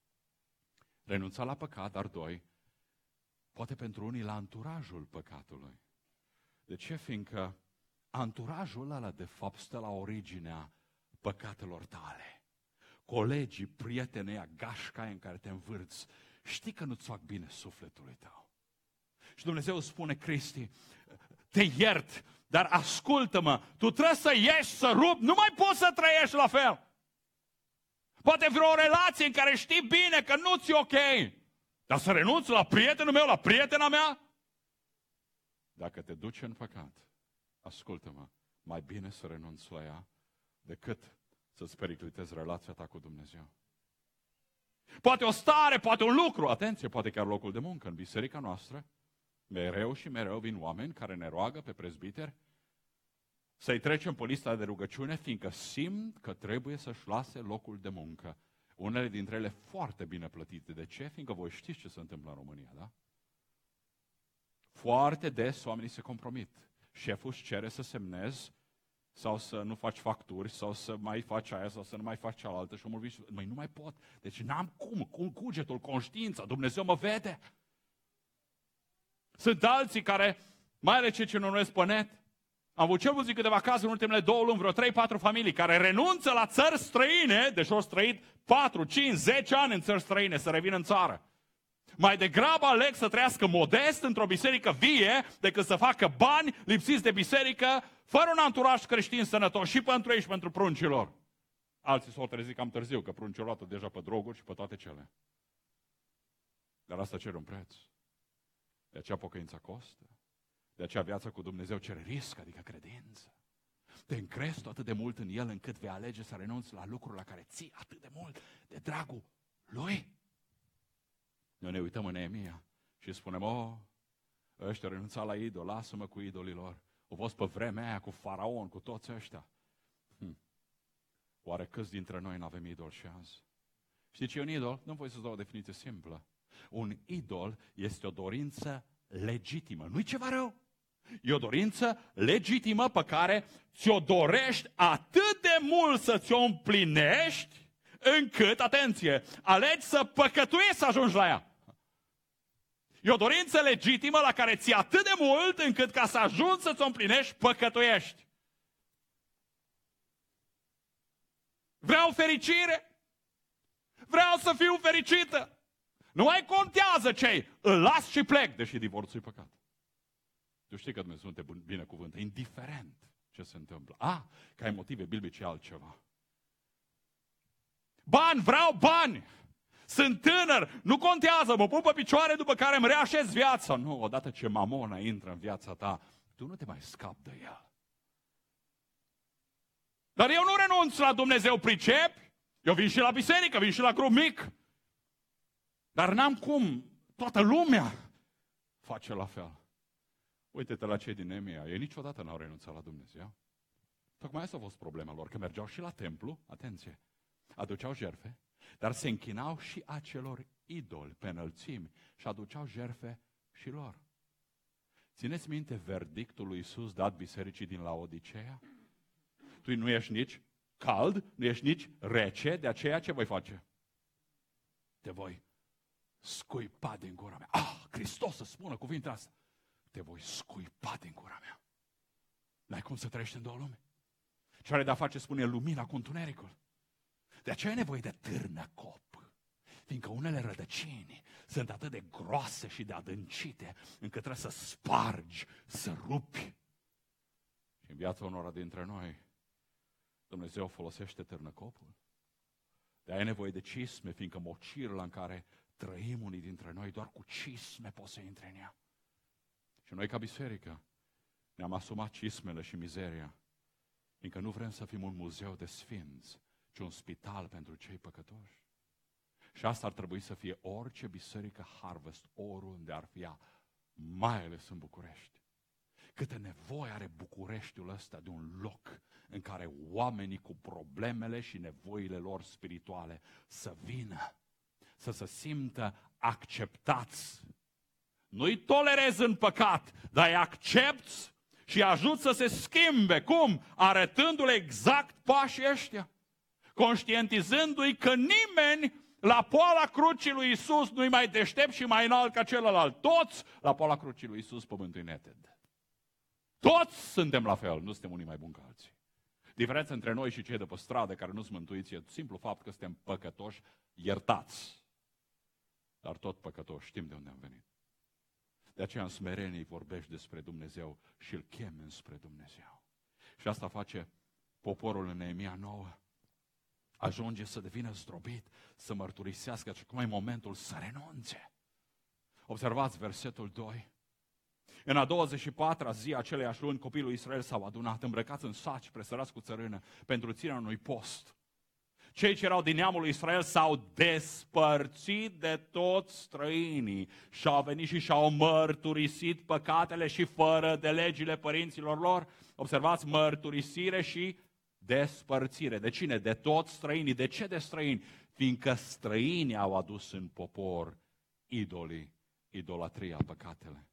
Renunța la păcat, dar doi, poate pentru unii la anturajul păcatului. De ce? Fiindcă anturajul ăla de fapt stă la originea păcatelor tale. Colegii, prietenii, gașca în care te învârți, știi că nu-ți fac bine sufletului tău. Și Dumnezeu spune, Cristi, te iert, dar ascultă-mă, tu trebuie să ieși, să rupi, nu mai poți să trăiești la fel. Poate vreo relație în care știi bine că nu ți-e ok, dar să renunți la prietenul meu, la prietena mea? Dacă te duci în păcat, ascultă-mă, mai bine să renunți la ea decât să-ți periclitezi relația ta cu Dumnezeu. Poate o stare, poate un lucru, atenție, poate chiar locul de muncă în biserica noastră. Mereu și mereu vin oameni care ne roagă pe prezbiteri să-i trecem pe lista de rugăciune, fiindcă simt că trebuie să-și lase locul de muncă. Unele dintre ele foarte bine plătite. De ce? Fiindcă voi știți ce se întâmplă în România, da? Foarte des oamenii se compromit. Șeful își cere să semnezi sau să nu faci facturi, sau să mai faci aia, sau să nu mai faci cealaltă. Și omul zice, măi, nu mai pot. Deci n-am cum cugetul, conștiința, Dumnezeu mă vede. Sunt alții care, mai ales cei ce nu urmăresc pe net, am avut cel puțin câteva cazuri în ultimele 2 luni, vreo 3-4 familii care renunță la țări străine, deci au trăit 4, 5, 10 ani în țări străine, să revină în țară. Mai degrabă aleg să trăiască modest într-o biserică vie, decât să facă bani lipsiți de biserică, fără un anturaj creștin sănătos și pentru ei și pentru pruncilor. Alții s-au trezit cam târziu, că pruncii au luat deja pe droguri și pe toate cele. Dar asta cere un preț. De aceea pocăința costă. De aceea viața cu Dumnezeu cere risc, adică credință. Te încrezi tu atât de mult în El încât vei alege să renunți la lucruri la care ții atât de mult de dragul Lui. Noi ne uităm în Neemia și spunem, ăștia au renunțat la idol, lasă-mă cu idolilor. Au fost pe vremea aia cu faraon, cu toți ăștia. Oare câți dintre noi nu avem idol și azi? Știi ce e un idol? Nu voi să-ți dau o definiție simplă. Un idol este o dorință legitimă. Nu-i ceva rău. E o dorință legitimă pe care ți-o dorești atât de mult să ți-o împlinești, încât, atenție, alegi să păcătuiești să ajungi la ea. E o dorință legitimă la care ții atât de mult încât ca să ajungi să ți-o împlinești, păcătuiești. Vreau fericire. Vreau să fiu fericită. Nu mai contează ce-i. Îl las și plec, deși divorțul e păcat. Tu știi că Dumnezeu nu te binecuvântă, indiferent ce se întâmplă. Că ai motive biblice altceva. Bani, vreau bani. Sunt tânăr, nu contează, mă pun pe picioare după care îmi reașez viața. Nu, odată ce mamona intră în viața ta, tu nu te mai scapi de el. Dar eu nu renunț la Dumnezeu, pricepi? Eu vin și la biserică, vin și la grup mic. Dar n-am cum, toată lumea face la fel. Uite-te la cei din Neemia, ei niciodată n-au renunțat la Dumnezeu. Tocmai asta a fost problema lor, că mergeau și la templu, atenție, aduceau jertfe, dar se închinau și acelor idoli pe înălțimi și aduceau jertfe și lor. Țineți minte verdictul lui Iisus dat bisericii din Laodiceea? Tu nu ești nici cald, nu ești nici rece, de aceea ce voi face? Te voi scuipa din gura mea. Hristos să spună cuvintele astea. Te voi scuipa din gura mea. N-ai cum să trăiești în două lume. Ce are de-a face, spune, lumina cu întunericul. De aceea e nevoie de târnăcop. Fiindcă unele rădăcini sunt atât de groase și de adâncite, încât trebuie să spargi, să rupi. Și în viața unora dintre noi, Dumnezeu folosește târnăcopul. De-aia e nevoie de cisme, fiindcă mocirla în care trăim unii dintre noi, doar cu cisme poți să intre în ea. Și noi ca biserică ne-am asumat cismele și mizeria, fiindcă nu vrem să fim un muzeu de sfinți, ci un spital pentru cei păcătoși. Și asta ar trebui să fie orice biserică Harvest, oriunde ar fi ea, mai ales în București. Câtă nevoie are Bucureștiul ăsta de un loc în care oamenii cu problemele și nevoile lor spirituale să vină, să se simtă acceptați. Nu-i tolerezi în păcat, dar îi accepți și îi ajut să se schimbe. Cum? Arătându-le exact pașii ăștia. Conștientizându-i că nimeni la poala crucii lui Iisus nu-i mai deștept și mai înalt ca celălalt. Toți la poala crucii lui Iisus pământul e neted. Toți suntem la fel, nu suntem unii mai buni ca alții. Diferența între noi și cei de pe stradă care nu sunt mântuiți e simplu fapt că suntem păcătoși, iertați. Dar tot păcătoși, știm de unde am venit. De aceea în smerenie vorbești despre Dumnezeu și îl chemi înspre Dumnezeu. Și asta face poporul în Neemia 9. Ajunge să devină zdrobit, să mărturisească și acum e momentul să renunțe. Observați versetul 2. În a 24-a zi a aceleiași luni, copiii lui Israel s-au adunat, îmbrăcați în saci, presărați cu țărână, pentru ținerea unui post. Cei ce erau din neamul lui Israel s-au despărțit de toți străinii și au venit și și-au mărturisit păcatele și fără de legile părinților lor. Observați, mărturisire și despărțire. De cine? De toți străinii. De ce de străini? Fiindcă străinii au adus în popor idolii, idolatria, păcatele.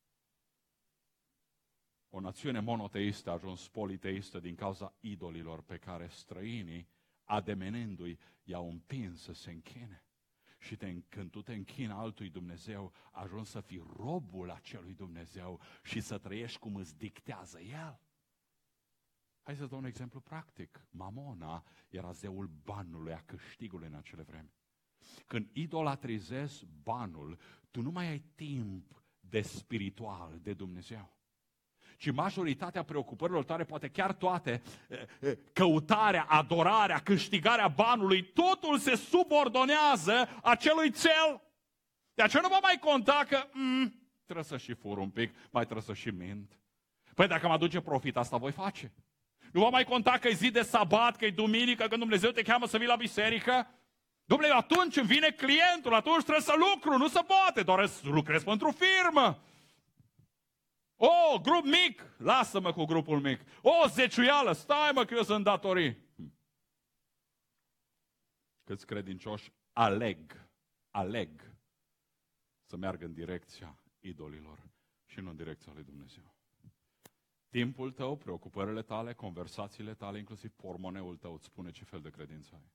O națiune monoteistă a ajuns politeistă din cauza idolilor pe care străinii, ademenându-i, i-au împins să se închine. Și când tu te închini altui Dumnezeu, ajungi să fii robul acelui Dumnezeu și să trăiești cum îți dictează El. Hai să dau un exemplu practic. Mamona era zeul banului, a câștigului în acele vreme. Când idolatrizezi banul, tu nu mai ai timp de spiritual, de Dumnezeu. Ci majoritatea preocupărilor tale, poate chiar toate, căutarea, adorarea, câștigarea banului, totul se subordonează acelui cel. De aceea nu va mai conta că trebuie să și fur un pic, mai trebuie să și mint. Păi dacă mă aduce profit, asta voi face. Nu va mai conta că e zi de sabat, că e duminică, că Dumnezeu te cheamă să vii la biserică. Dom'le, atunci îmi vine clientul, atunci trebuie să lucru, nu se poate, doar să lucrez pentru firmă. O, grup mic, lasă-mă cu grupul mic. O, zeciuială, stai mă că eu sunt datorii. Câți credincioși aleg să meargă în direcția idolilor și nu în direcția lui Dumnezeu. Timpul tău, preocupările tale, conversațiile tale, inclusiv pormoneul tău îți spune ce fel de credință ai.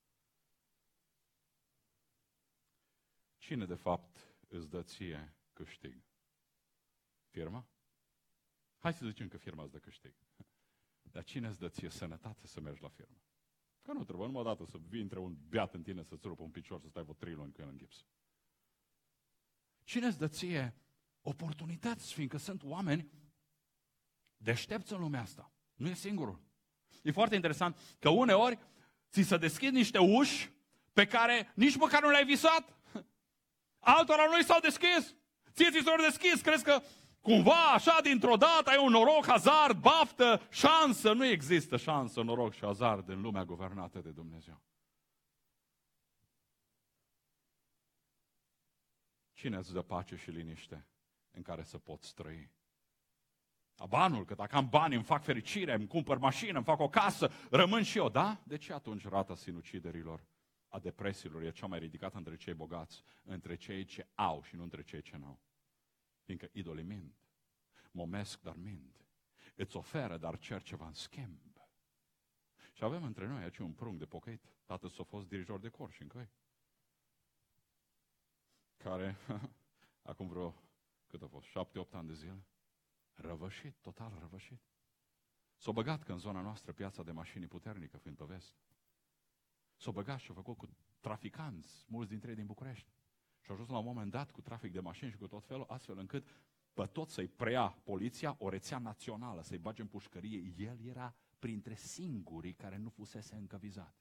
Cine de fapt îți dă ție câștig? Firma? Hai să zicem că firma îți dă câștig. Dar cine îți dă ție sănătate să mergi la firmă? Că nu trebuie numai o dată să vii între un beat în tine să-ți rupă un picior, să stai vreo 3 luni cu el în gips. Cine îți dă ție oportunități, fiindcă sunt oameni deștepți în lumea asta. Nu e singurul. E foarte interesant că uneori ți se deschid niște uși pe care nici măcar nu le-ai visat. Altora nu i s-au deschis. Ție ți s-au deschis. Crezi că cumva așa dintr-o dată ai un noroc, hazard, baftă, șansă. Nu există șansă, noroc și hazard în lumea guvernată de Dumnezeu. Cine îți dă pace și liniște în care să poți trăi? Banul, că dacă am bani îmi fac fericire, îmi cumpăr mașină, îmi fac o casă, rămân și eu, da? De ce atunci rata sinuciderilor, a depresiilor e cea mai ridicată între cei bogați, între cei ce au și nu între cei ce n-au? Fiindcă idolii mint, momesc, dar mint, îți oferă, dar cer ceva în schimb. Și avem între noi aici un prunc de pocăit, tatăl s-a fost dirijor de cor și încă care, acum vreo, cât a fost, 7-8 ani de zile, răvășit, total răvășit. S-a băgat că în zona noastră piața de mașini puternică, fiind pe vest. S-au băgat și au făcut cu traficanți, mulți dintre ei din București. Și au ajuns la un moment dat cu trafic de mașini și cu tot felul, astfel încât pe tot să-i preia poliția o rețea națională, să-i bage în pușcărie. El era printre singurii care nu fusese încă vizat.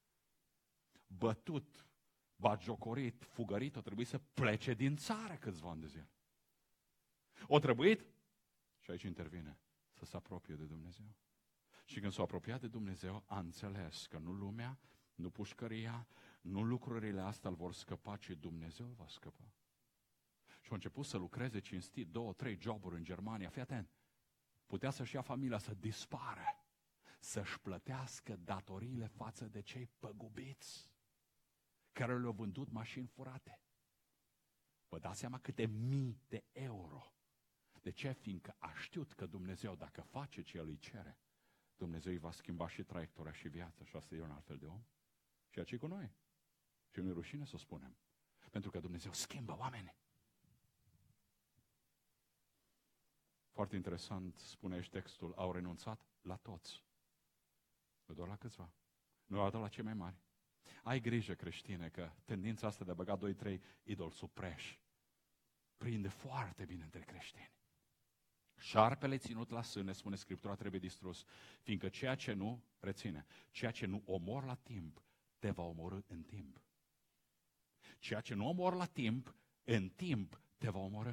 Bătut, bagiocorit, fugărit, o trebuit să plece din țară câțiva ani de zile. O trebuit, și aici intervine, să se apropie de Dumnezeu. Și când s-a apropiat de Dumnezeu, a înțeles că nu lumea, nu pușcăria, nu lucrurile astea îl vor scăpa, ci Dumnezeu îl va scăpa. Și a început să lucreze cinstit, 2-3 joburi în Germania. Fii atent, putea să-și ia familia să dispară, să-și plătească datoriile față de cei păgubiți, care le-au vândut mașini furate. Vă dați seama câte mii de euro. De ce? Fiindcă a știut că Dumnezeu, dacă face ce El îi cere, Dumnezeu îi va schimba și traiectoria și viața. Și asta e un altfel de om. Ceea ce e cu noi. Și nu e rușine să o spunem. Pentru că Dumnezeu schimbă oameni. Foarte interesant, spune aici textul, au renunțat la toți. Nu doar la câțiva. Nu au dat la cei mai mari. Ai grijă, creștine, că tendința asta de a băga 2-3 idoli supreși prinde foarte bine între creștini. Șarpele ținut la sâne, spune Scriptura, trebuie distrus, fiindcă ceea ce nu, reține, ceea ce nu omor la timp, te va omorî în timp. Ceea ce nu omor la timp, în timp te va omorî.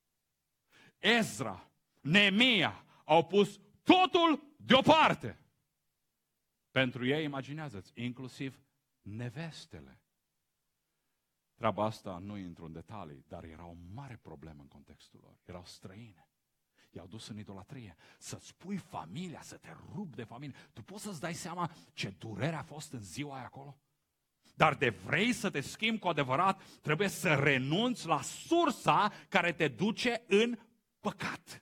Ezra, Neemia au pus totul deoparte. Pentru ei, imaginează-ți, inclusiv nevestele. Treaba asta nu intru în detalii, dar era o mare problemă în contextul lor. Erau străine. I-au dus în idolatrie. Să-ți pui familia, să te rupi de familie. Tu poți să-ți dai seama ce durere a fost în ziua aia acolo? Dar de vrei să te schimbi cu adevărat, trebuie să renunți la sursa care te duce în păcat.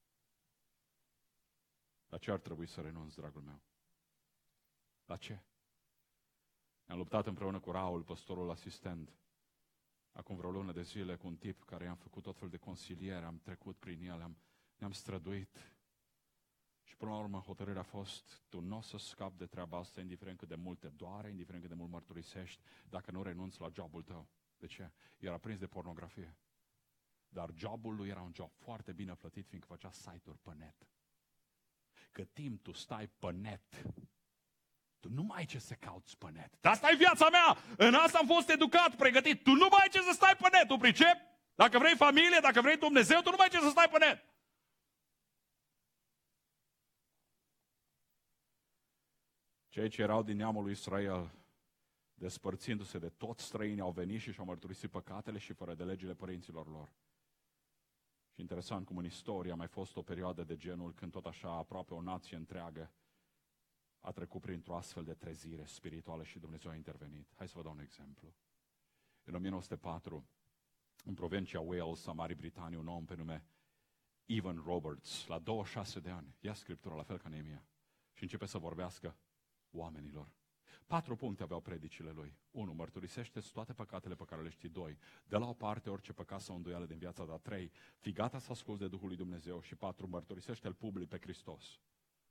La ce ar trebui să renunți, dragul meu? La ce? Ne-am luptat împreună cu Raul, păstorul asistent, acum vreo lună de zile, cu un tip care i-am făcut tot fel de consiliere, am trecut prin el, ne-am străduit. Și până la urmă hotărârea a fost, tu nu o să scapi de treaba asta, indiferent cât de mult te doare, indiferent cât de mult mărturisești, dacă nu renunți la jobul tău. De ce? Era prins de pornografie. Dar jobul lui era un job foarte bine plătit, fiindcă făcea site-uri pe net. Cât timp tu stai pe net, tu nu mai ai ce să cauți pe net. Dar asta e viața mea! În asta am fost educat, pregătit. Tu nu mai ai ce să stai pe net, tu pricep? Dacă vrei familie, dacă vrei Dumnezeu, tu nu mai ai ce să stai pe net. Cei ce erau din neamul lui Israel, despărțindu-se de toți străinii, au venit și și-au mărturisit păcatele și fără de legile părinților lor. Și interesant cum în istorie a mai fost o perioadă de genul când tot așa aproape o nație întreagă a trecut printr-o astfel de trezire spirituală și Dumnezeu a intervenit. Hai să vă dau un exemplu. În 1904, în provincia Wales, a Marii Britanii, un om pe nume Evan Roberts, la 26 de ani, ia Scriptura la fel ca Neemia și începe să vorbească oamenilor. 4 puncte aveau predicile lui. 1. Mărturisește-ți toate păcatele pe care le știi. 2. Dă la o parte orice păcat sau îndoială din viața ta. 3. Fii gata să asculți de Duhul lui Dumnezeu. Și 4. Mărturisește-l public pe Hristos.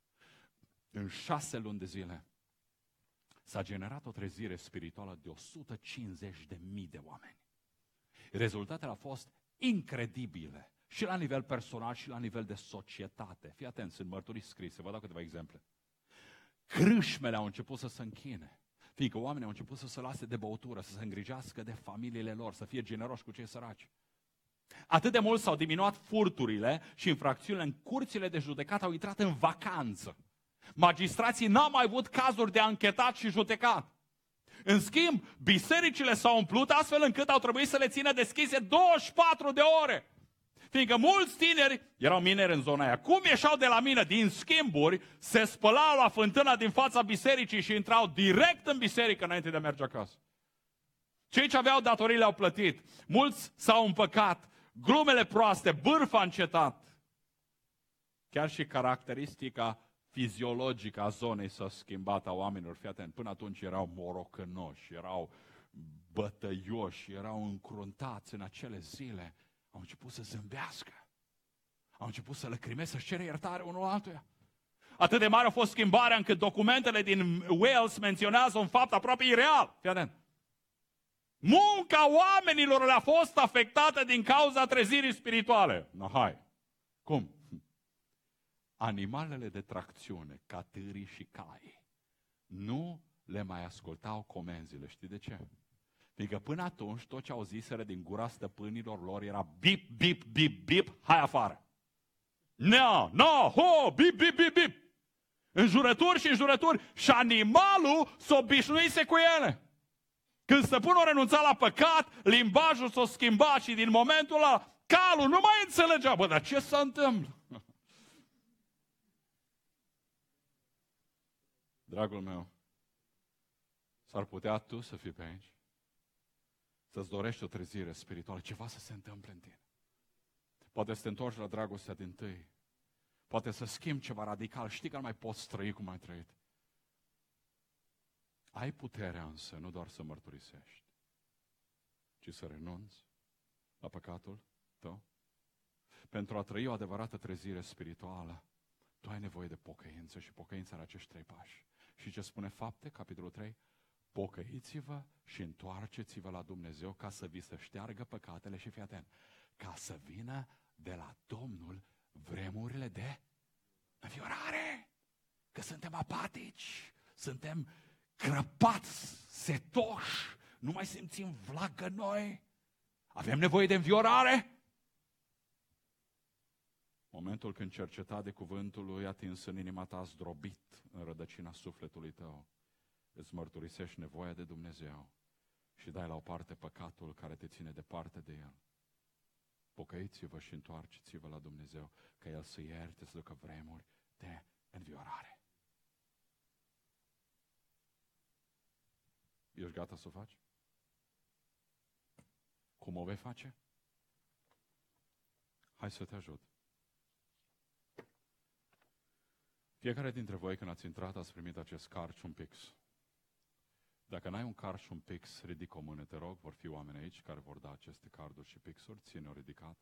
În 6 luni de zile s-a generat o trezire spirituală de 150.000 de oameni. Rezultatele au fost incredibile. Și la nivel personal și la nivel de societate. Fii atent, sunt mărturii scrise. Vă dau câteva exemple. Crâșmele au început să se închine, fiindcă oamenii au început să se lase de băutură, să se îngrijească de familiile lor, să fie generoși cu cei săraci. Atât de mult s-au diminuat furturile și infracțiunile în curțile de judecată au intrat în vacanță. Magistrații n-au mai avut cazuri de anchetat și judecat. În schimb, bisericile s-au umplut astfel încât au trebuit să le țină deschise 24 de ore. Fiindcă mulți tineri erau mineri în zona aia. Cum ieșeau de la mină din schimburi, se spălau la fântâna din fața bisericii și intrau direct în biserică înainte de a merge acasă. Cei ce aveau datorii le-au plătit. Mulți s-au împăcat. Glumele proaste, bârfa a încetat. Chiar și caracteristica fiziologică a zonei s-a schimbat a oamenilor. Fii atent, până atunci erau morocănoși, erau bătăioși, erau încruntați în acele zile. Au început să zâmbească. Au început să lăcrimeze, să-și cere iertare unul altuia. Atât de mare a fost schimbarea încât documentele din Wales menționează un fapt aproape ireal. Fii atent. Munca oamenilor le-a fost afectată din cauza trezirii spirituale. Hai. Cum? Animalele de tracțiune, ca târii și caii, nu le mai ascultau comenzile. Știi de ce? Fiindcă până atunci tot ce auziseră din gura stăpânilor lor era bip, bip, bip, bip, hai afară. No, ho, bip, bip, bip, bip. Înjurături și înjurături. Și animalul s-o obișnuise cu ele. Când stăpânul renunța la păcat, limbajul s-o schimba și din momentul ăla calul nu mai înțelegea. Bă, dar ce se întâmplă? Dragul meu, s-ar putea tu să fii pe aici? Să-ți dorești o trezire spirituală, ceva să se întâmple în tine. Poate să te întorci la dragostea dintâi. Poate să schimbi ceva radical. Știi că nu mai poți trăi cum ai trăit. Ai puterea însă, nu doar să mărturisești, ci să renunți la păcatul tău. Pentru a trăi o adevărată trezire spirituală, tu ai nevoie de pocăință și pocăința are acești 3 pași. Și ce spune Fapte, capitolul 3? Pocăiți-vă și întoarceți-vă la Dumnezeu ca să vi se șteargă păcatele și fii atent, ca să vină de la Domnul vremurile de înviorare. Că suntem apatici, suntem crăpați, setoși, nu mai simțim vlagă noi. Avem nevoie de înviorare. Momentul când cercetat de cuvântul lui, atins în inima ta, zdrobit în rădăcina sufletului tău, îți mărturisești nevoia de Dumnezeu și dai la o parte păcatul care te ține departe de El. Pocăiți-vă și întoarceți-vă la Dumnezeu, ca El să ierte, să ducă vremuri de înviorare. Ești gata să o faci? Cum o vei face? Hai să te ajut. Fiecare dintre voi, când ați intrat, ați primit acest card și un pix. Dacă n-ai un card și un pix, ridic o mână, te rog, vor fi oameni aici care vor da aceste carduri și pixuri, ține-o ridicat.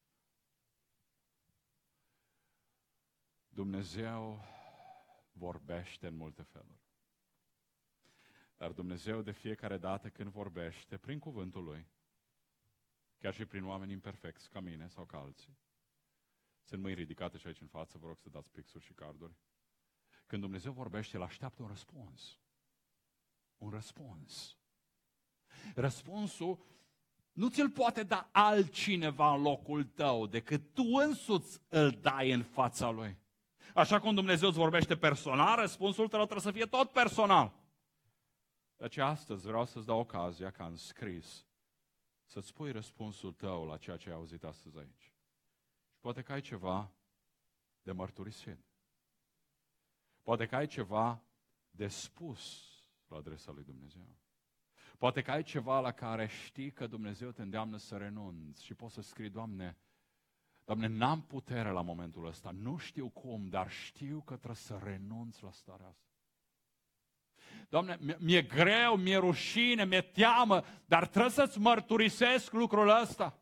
Dumnezeu vorbește în multe feluri. Dar Dumnezeu de fiecare dată când vorbește, prin cuvântul Lui, chiar și prin oameni imperfecți, ca mine sau ca alții, sunt mâini ridicate și aici în față, vă rog să dați pixuri și carduri. Când Dumnezeu vorbește, El așteaptă un răspuns. Un răspuns. Răspunsul nu ți-l poate da altcineva în locul tău, decât tu însuți îl dai în fața Lui. Așa cum Dumnezeu îți vorbește personal, răspunsul tău trebuie să fie tot personal. De aceea astăzi vreau să-ți dau ocazia ca în scris să-ți spui răspunsul tău la ceea ce ai auzit astăzi aici. Și poate că ai ceva de mărturisit. Poate că ai ceva de spus la adresa lui Dumnezeu. Poate că ai ceva la care știi că Dumnezeu te îndeamnă să renunți și poți să scrii, Doamne, n-am putere la momentul ăsta, nu știu cum, dar știu că trebuie să renunț la starea asta. Doamne, mi-e greu, mi-e rușine, mi-e teamă, dar trebuie să-ți mărturisesc lucrul ăsta.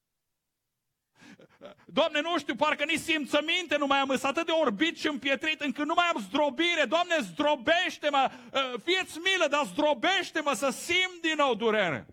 Doamne, nu știu, parcă nici simțăminte nu mai am, sunt atât de orbit și împietrit încât nu mai am zdrobire. Doamne, zdrobește-mă, fie-ți milă, dar zdrobește-mă să simt din nou durere.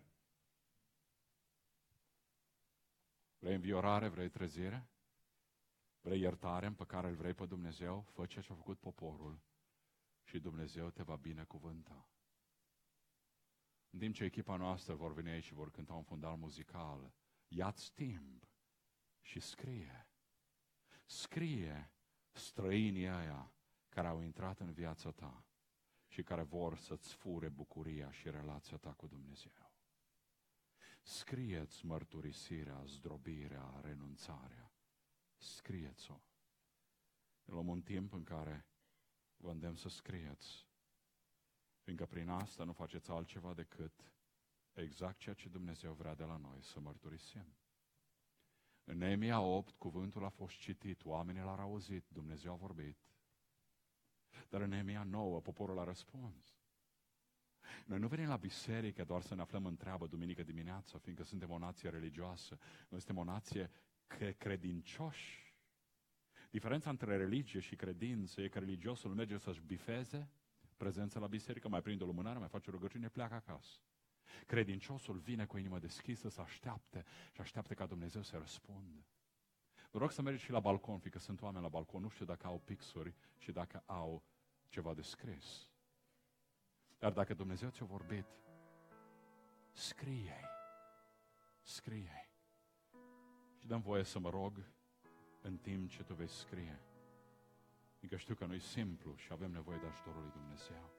Vrei înviorare, vrei trezire? Vrei iertare în pe care îl vrei pe Dumnezeu? Fă ceea ce a făcut poporul și Dumnezeu te va binecuvânta. În timp ce echipa noastră vor veni aici și vor cânta un fundal muzical, ia-ți timp și scrie. Scrie străinii aia care au intrat în viața ta și care vor să-ți fure bucuria și relația ta cu Dumnezeu. Scrie-ți mărturisirea, zdrobirea, renunțarea. Scrie-ți-o. Luăm un timp în care vă îndemn să scrieți, fiindcă prin asta nu faceți altceva decât exact ceea ce Dumnezeu vrea de la noi, să mărturisim. În Neemia 8, cuvântul a fost citit, oamenii l-au auzit, Dumnezeu a vorbit. Dar în Neemia 9, poporul a răspuns. Noi nu venim la biserică doar să ne aflăm în treabă duminică dimineața, fiindcă suntem o nație religioasă. Noi suntem o nație credincioși. Diferența între religie și credință e că religiosul merge să-și bifeze prezența la biserică, mai prinde o lumânare, mai face o rugăciune, pleacă acasă. Credinciosul vine cu inima deschisă să așteapte și așteaptă ca Dumnezeu să răspundă. Vă rog să mergeți și la balcon, fiindcă sunt oameni la balcon, nu știu dacă au pixuri și dacă au ceva de scris. Dar dacă Dumnezeu ți-a vorbit, scrie-i. Scrie-i. Și dăm voie să mă rog în timp ce tu vei scrie. Fiindcă știu că nu-i simplu și avem nevoie de ajutorul lui Dumnezeu.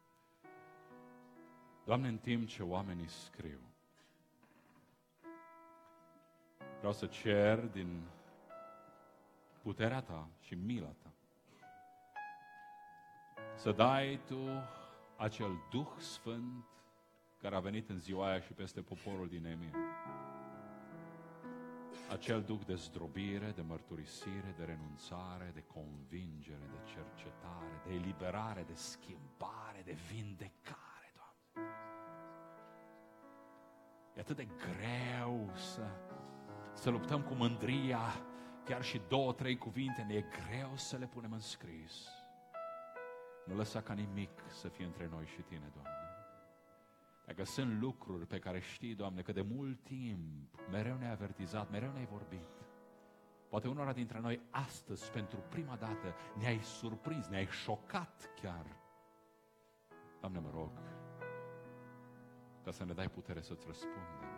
Doamne, în timp ce oamenii scriu, vreau să cer din puterea ta și mila ta să dai tu acel Duh Sfânt care a venit în ziua aia și peste poporul din Neemia. Acel duh de zdrobire, de mărturisire, de renunțare, de convingere, de cercetare, de eliberare, de schimbare, de vindecare, Doamne. E atât de greu să luptăm cu mândria, chiar și 2-3 cuvinte, ne e greu să le punem în scris. Nu lăsa ca nimic să fie între noi și Tine, Doamne. Dacă sunt lucruri pe care știi, Doamne, că de mult timp mereu ne-ai avertizat, mereu ne-ai vorbit, poate unora dintre noi astăzi, pentru prima dată, ne-ai surprins, ne-ai șocat chiar. Doamne, mă rog, ca să ne dai putere să-ți răspundem.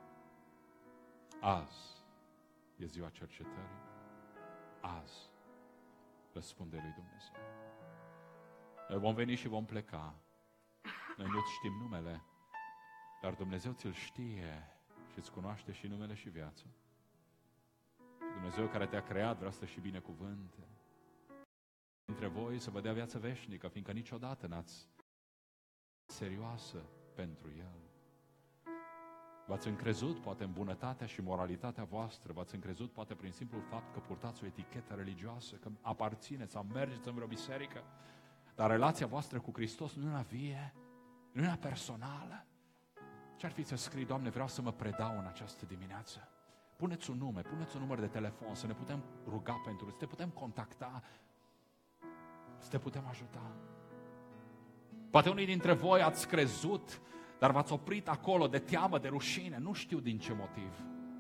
Azi e ziua cercetării. Azi răspunde lui Dumnezeu. Noi vom veni și vom pleca. Noi nu-ți știm numele, dar Dumnezeu ți-l știe și îți cunoaște și numele și viața. Și Dumnezeu care te-a creat vrea să și binecuvânte dintre voi să vă dea viață veșnică, fiindcă niciodată n-ați serioasă pentru El. V-ați încrezut poate în bunătatea și moralitatea voastră, v-ați încrezut poate prin simplul fapt că purtați o etichetă religioasă, că aparțineți sau mergeți în vreo biserică, dar relația voastră cu Hristos nu e una vie, nu e una personală. Ce-ar fi să scrii, Doamne, vreau să mă predau în această dimineață? Puneți un nume, puneți un număr de telefon, să ne putem ruga pentru, să te putem contacta, să te putem ajuta. Poate unii dintre voi ați crezut, dar v-ați oprit acolo de teamă, de rușine, nu știu din ce motiv.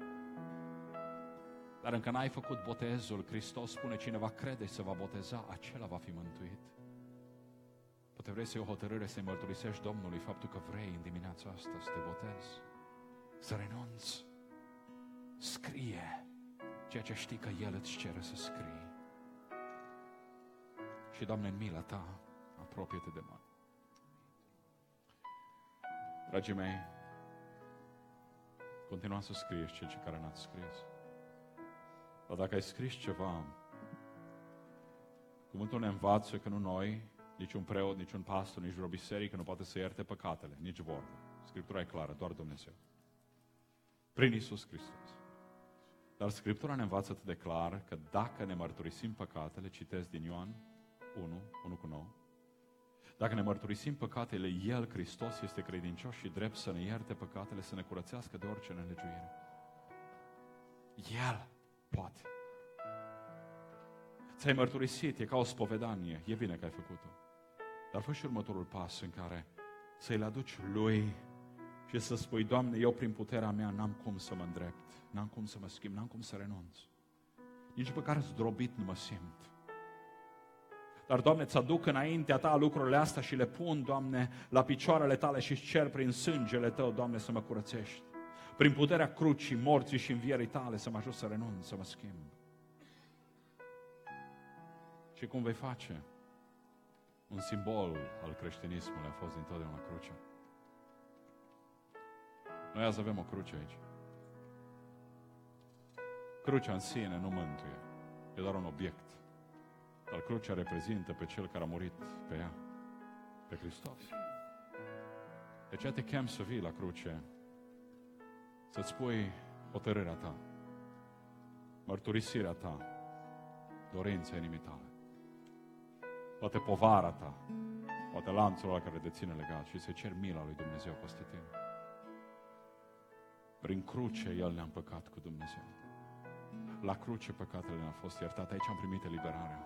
Dar încă n-ai făcut botezul, Hristos spune, cine va crede și se va boteza, acela va fi mântuit. Poate vrei să iei o hotărâre să-i mărturisești Domnului faptul că vrei în dimineața asta să te botezi, să renunți. Scrie ceea ce știi că El îți cere să scrii. Și, Doamne, în mila Ta, apropie-te de noi. Dragii mei, continuați să scrieți cei care n-ați scris. Dar dacă ai scris ceva, cuvântul ne învață că nu noi, nici un preot, nici un pastor, nici vreo biserică nu poate să ierte păcatele, nici vorbă. Scriptura e clară, doar Dumnezeu. Prin Iisus Hristos. Dar Scriptura ne învață atât de clar că dacă ne mărturisim păcatele, citesc din Ioan 1:9, dacă ne mărturisim păcatele, El, Hristos, este credincios și drept să ne ierte păcatele, să ne curățească de orice nelegiuire. El poate. Ți-ai mărturisit, e ca o spovedanie, e bine că ai făcut-o. Dar fă și următorul pas în care să-i le aduci Lui și să spui, Doamne, eu prin puterea mea n-am cum să mă îndrept, n-am cum să mă schimb, n-am cum să renunț. Nici măcar zdrobit nu mă simt. Dar, Doamne, îți aduc înaintea Ta lucrurile astea și le pun, Doamne, la picioarele Tale și cer prin sângele Tău, Doamne, să mă curățești. Prin puterea crucii, morții și învierii Tale să mă ajut să renunț, să mă schimb. Și cum vei face? Un simbol al creștinismului a fost dintotdeauna crucea. Noi azi avem o cruce aici. Crucea în sine nu mântuie, e doar un obiect. Dar crucea reprezintă pe Cel care a murit pe ea, pe Hristos. De aceea te chem să vii la cruce, să-ți spui hotărârea ta, mărturisirea ta, dorința inimii tale. Poate povara ta, poate lanțul ăla care te ține legat și să ceri mila lui Dumnezeu peste tine. Prin cruce El ne-a împăcat cu Dumnezeu. La cruce păcatele ne-au fost iertate. Aici am primit eliberarea.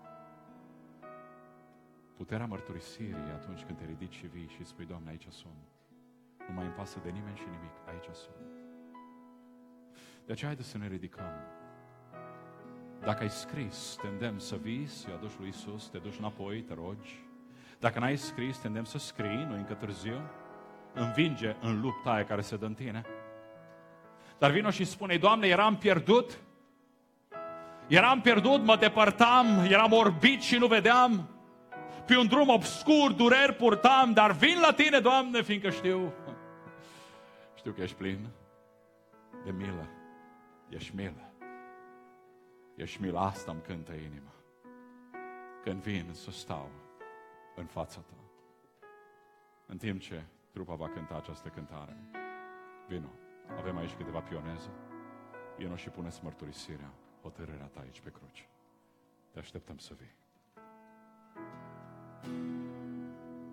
Puterea mărturisirii atunci când te ridici și vii și spui, Doamne, aici sunt. Nu mai îmi pasă de nimeni și nimic. Aici sunt. De aceea haideți să ne ridicăm. Dacă ai scris, te îndemn să vii, să-i aduci lui Iisus, te duci înapoi, te rogi. Dacă n-ai scris, te îndemn să scrii, nu încă târziu. Învinge în lupta aia care se dă în tine. Dar vino și spune, Doamne, eram pierdut. Eram pierdut, mă depărtam, eram orbit și nu vedeam. Pe un drum obscur, dureri purtam, dar vin la Tine, Doamne, fiindcă știu că ești plin de milă. Ești milă. Ești milă, asta îmi cântă inima. Când vin să stau în fața Ta. În timp ce trupa va cânta această cântare, vino, avem aici câteva pioneze. Vino și pune-ți mărturisirea, hotărârea Ta aici pe cruce. Te așteptăm să vii.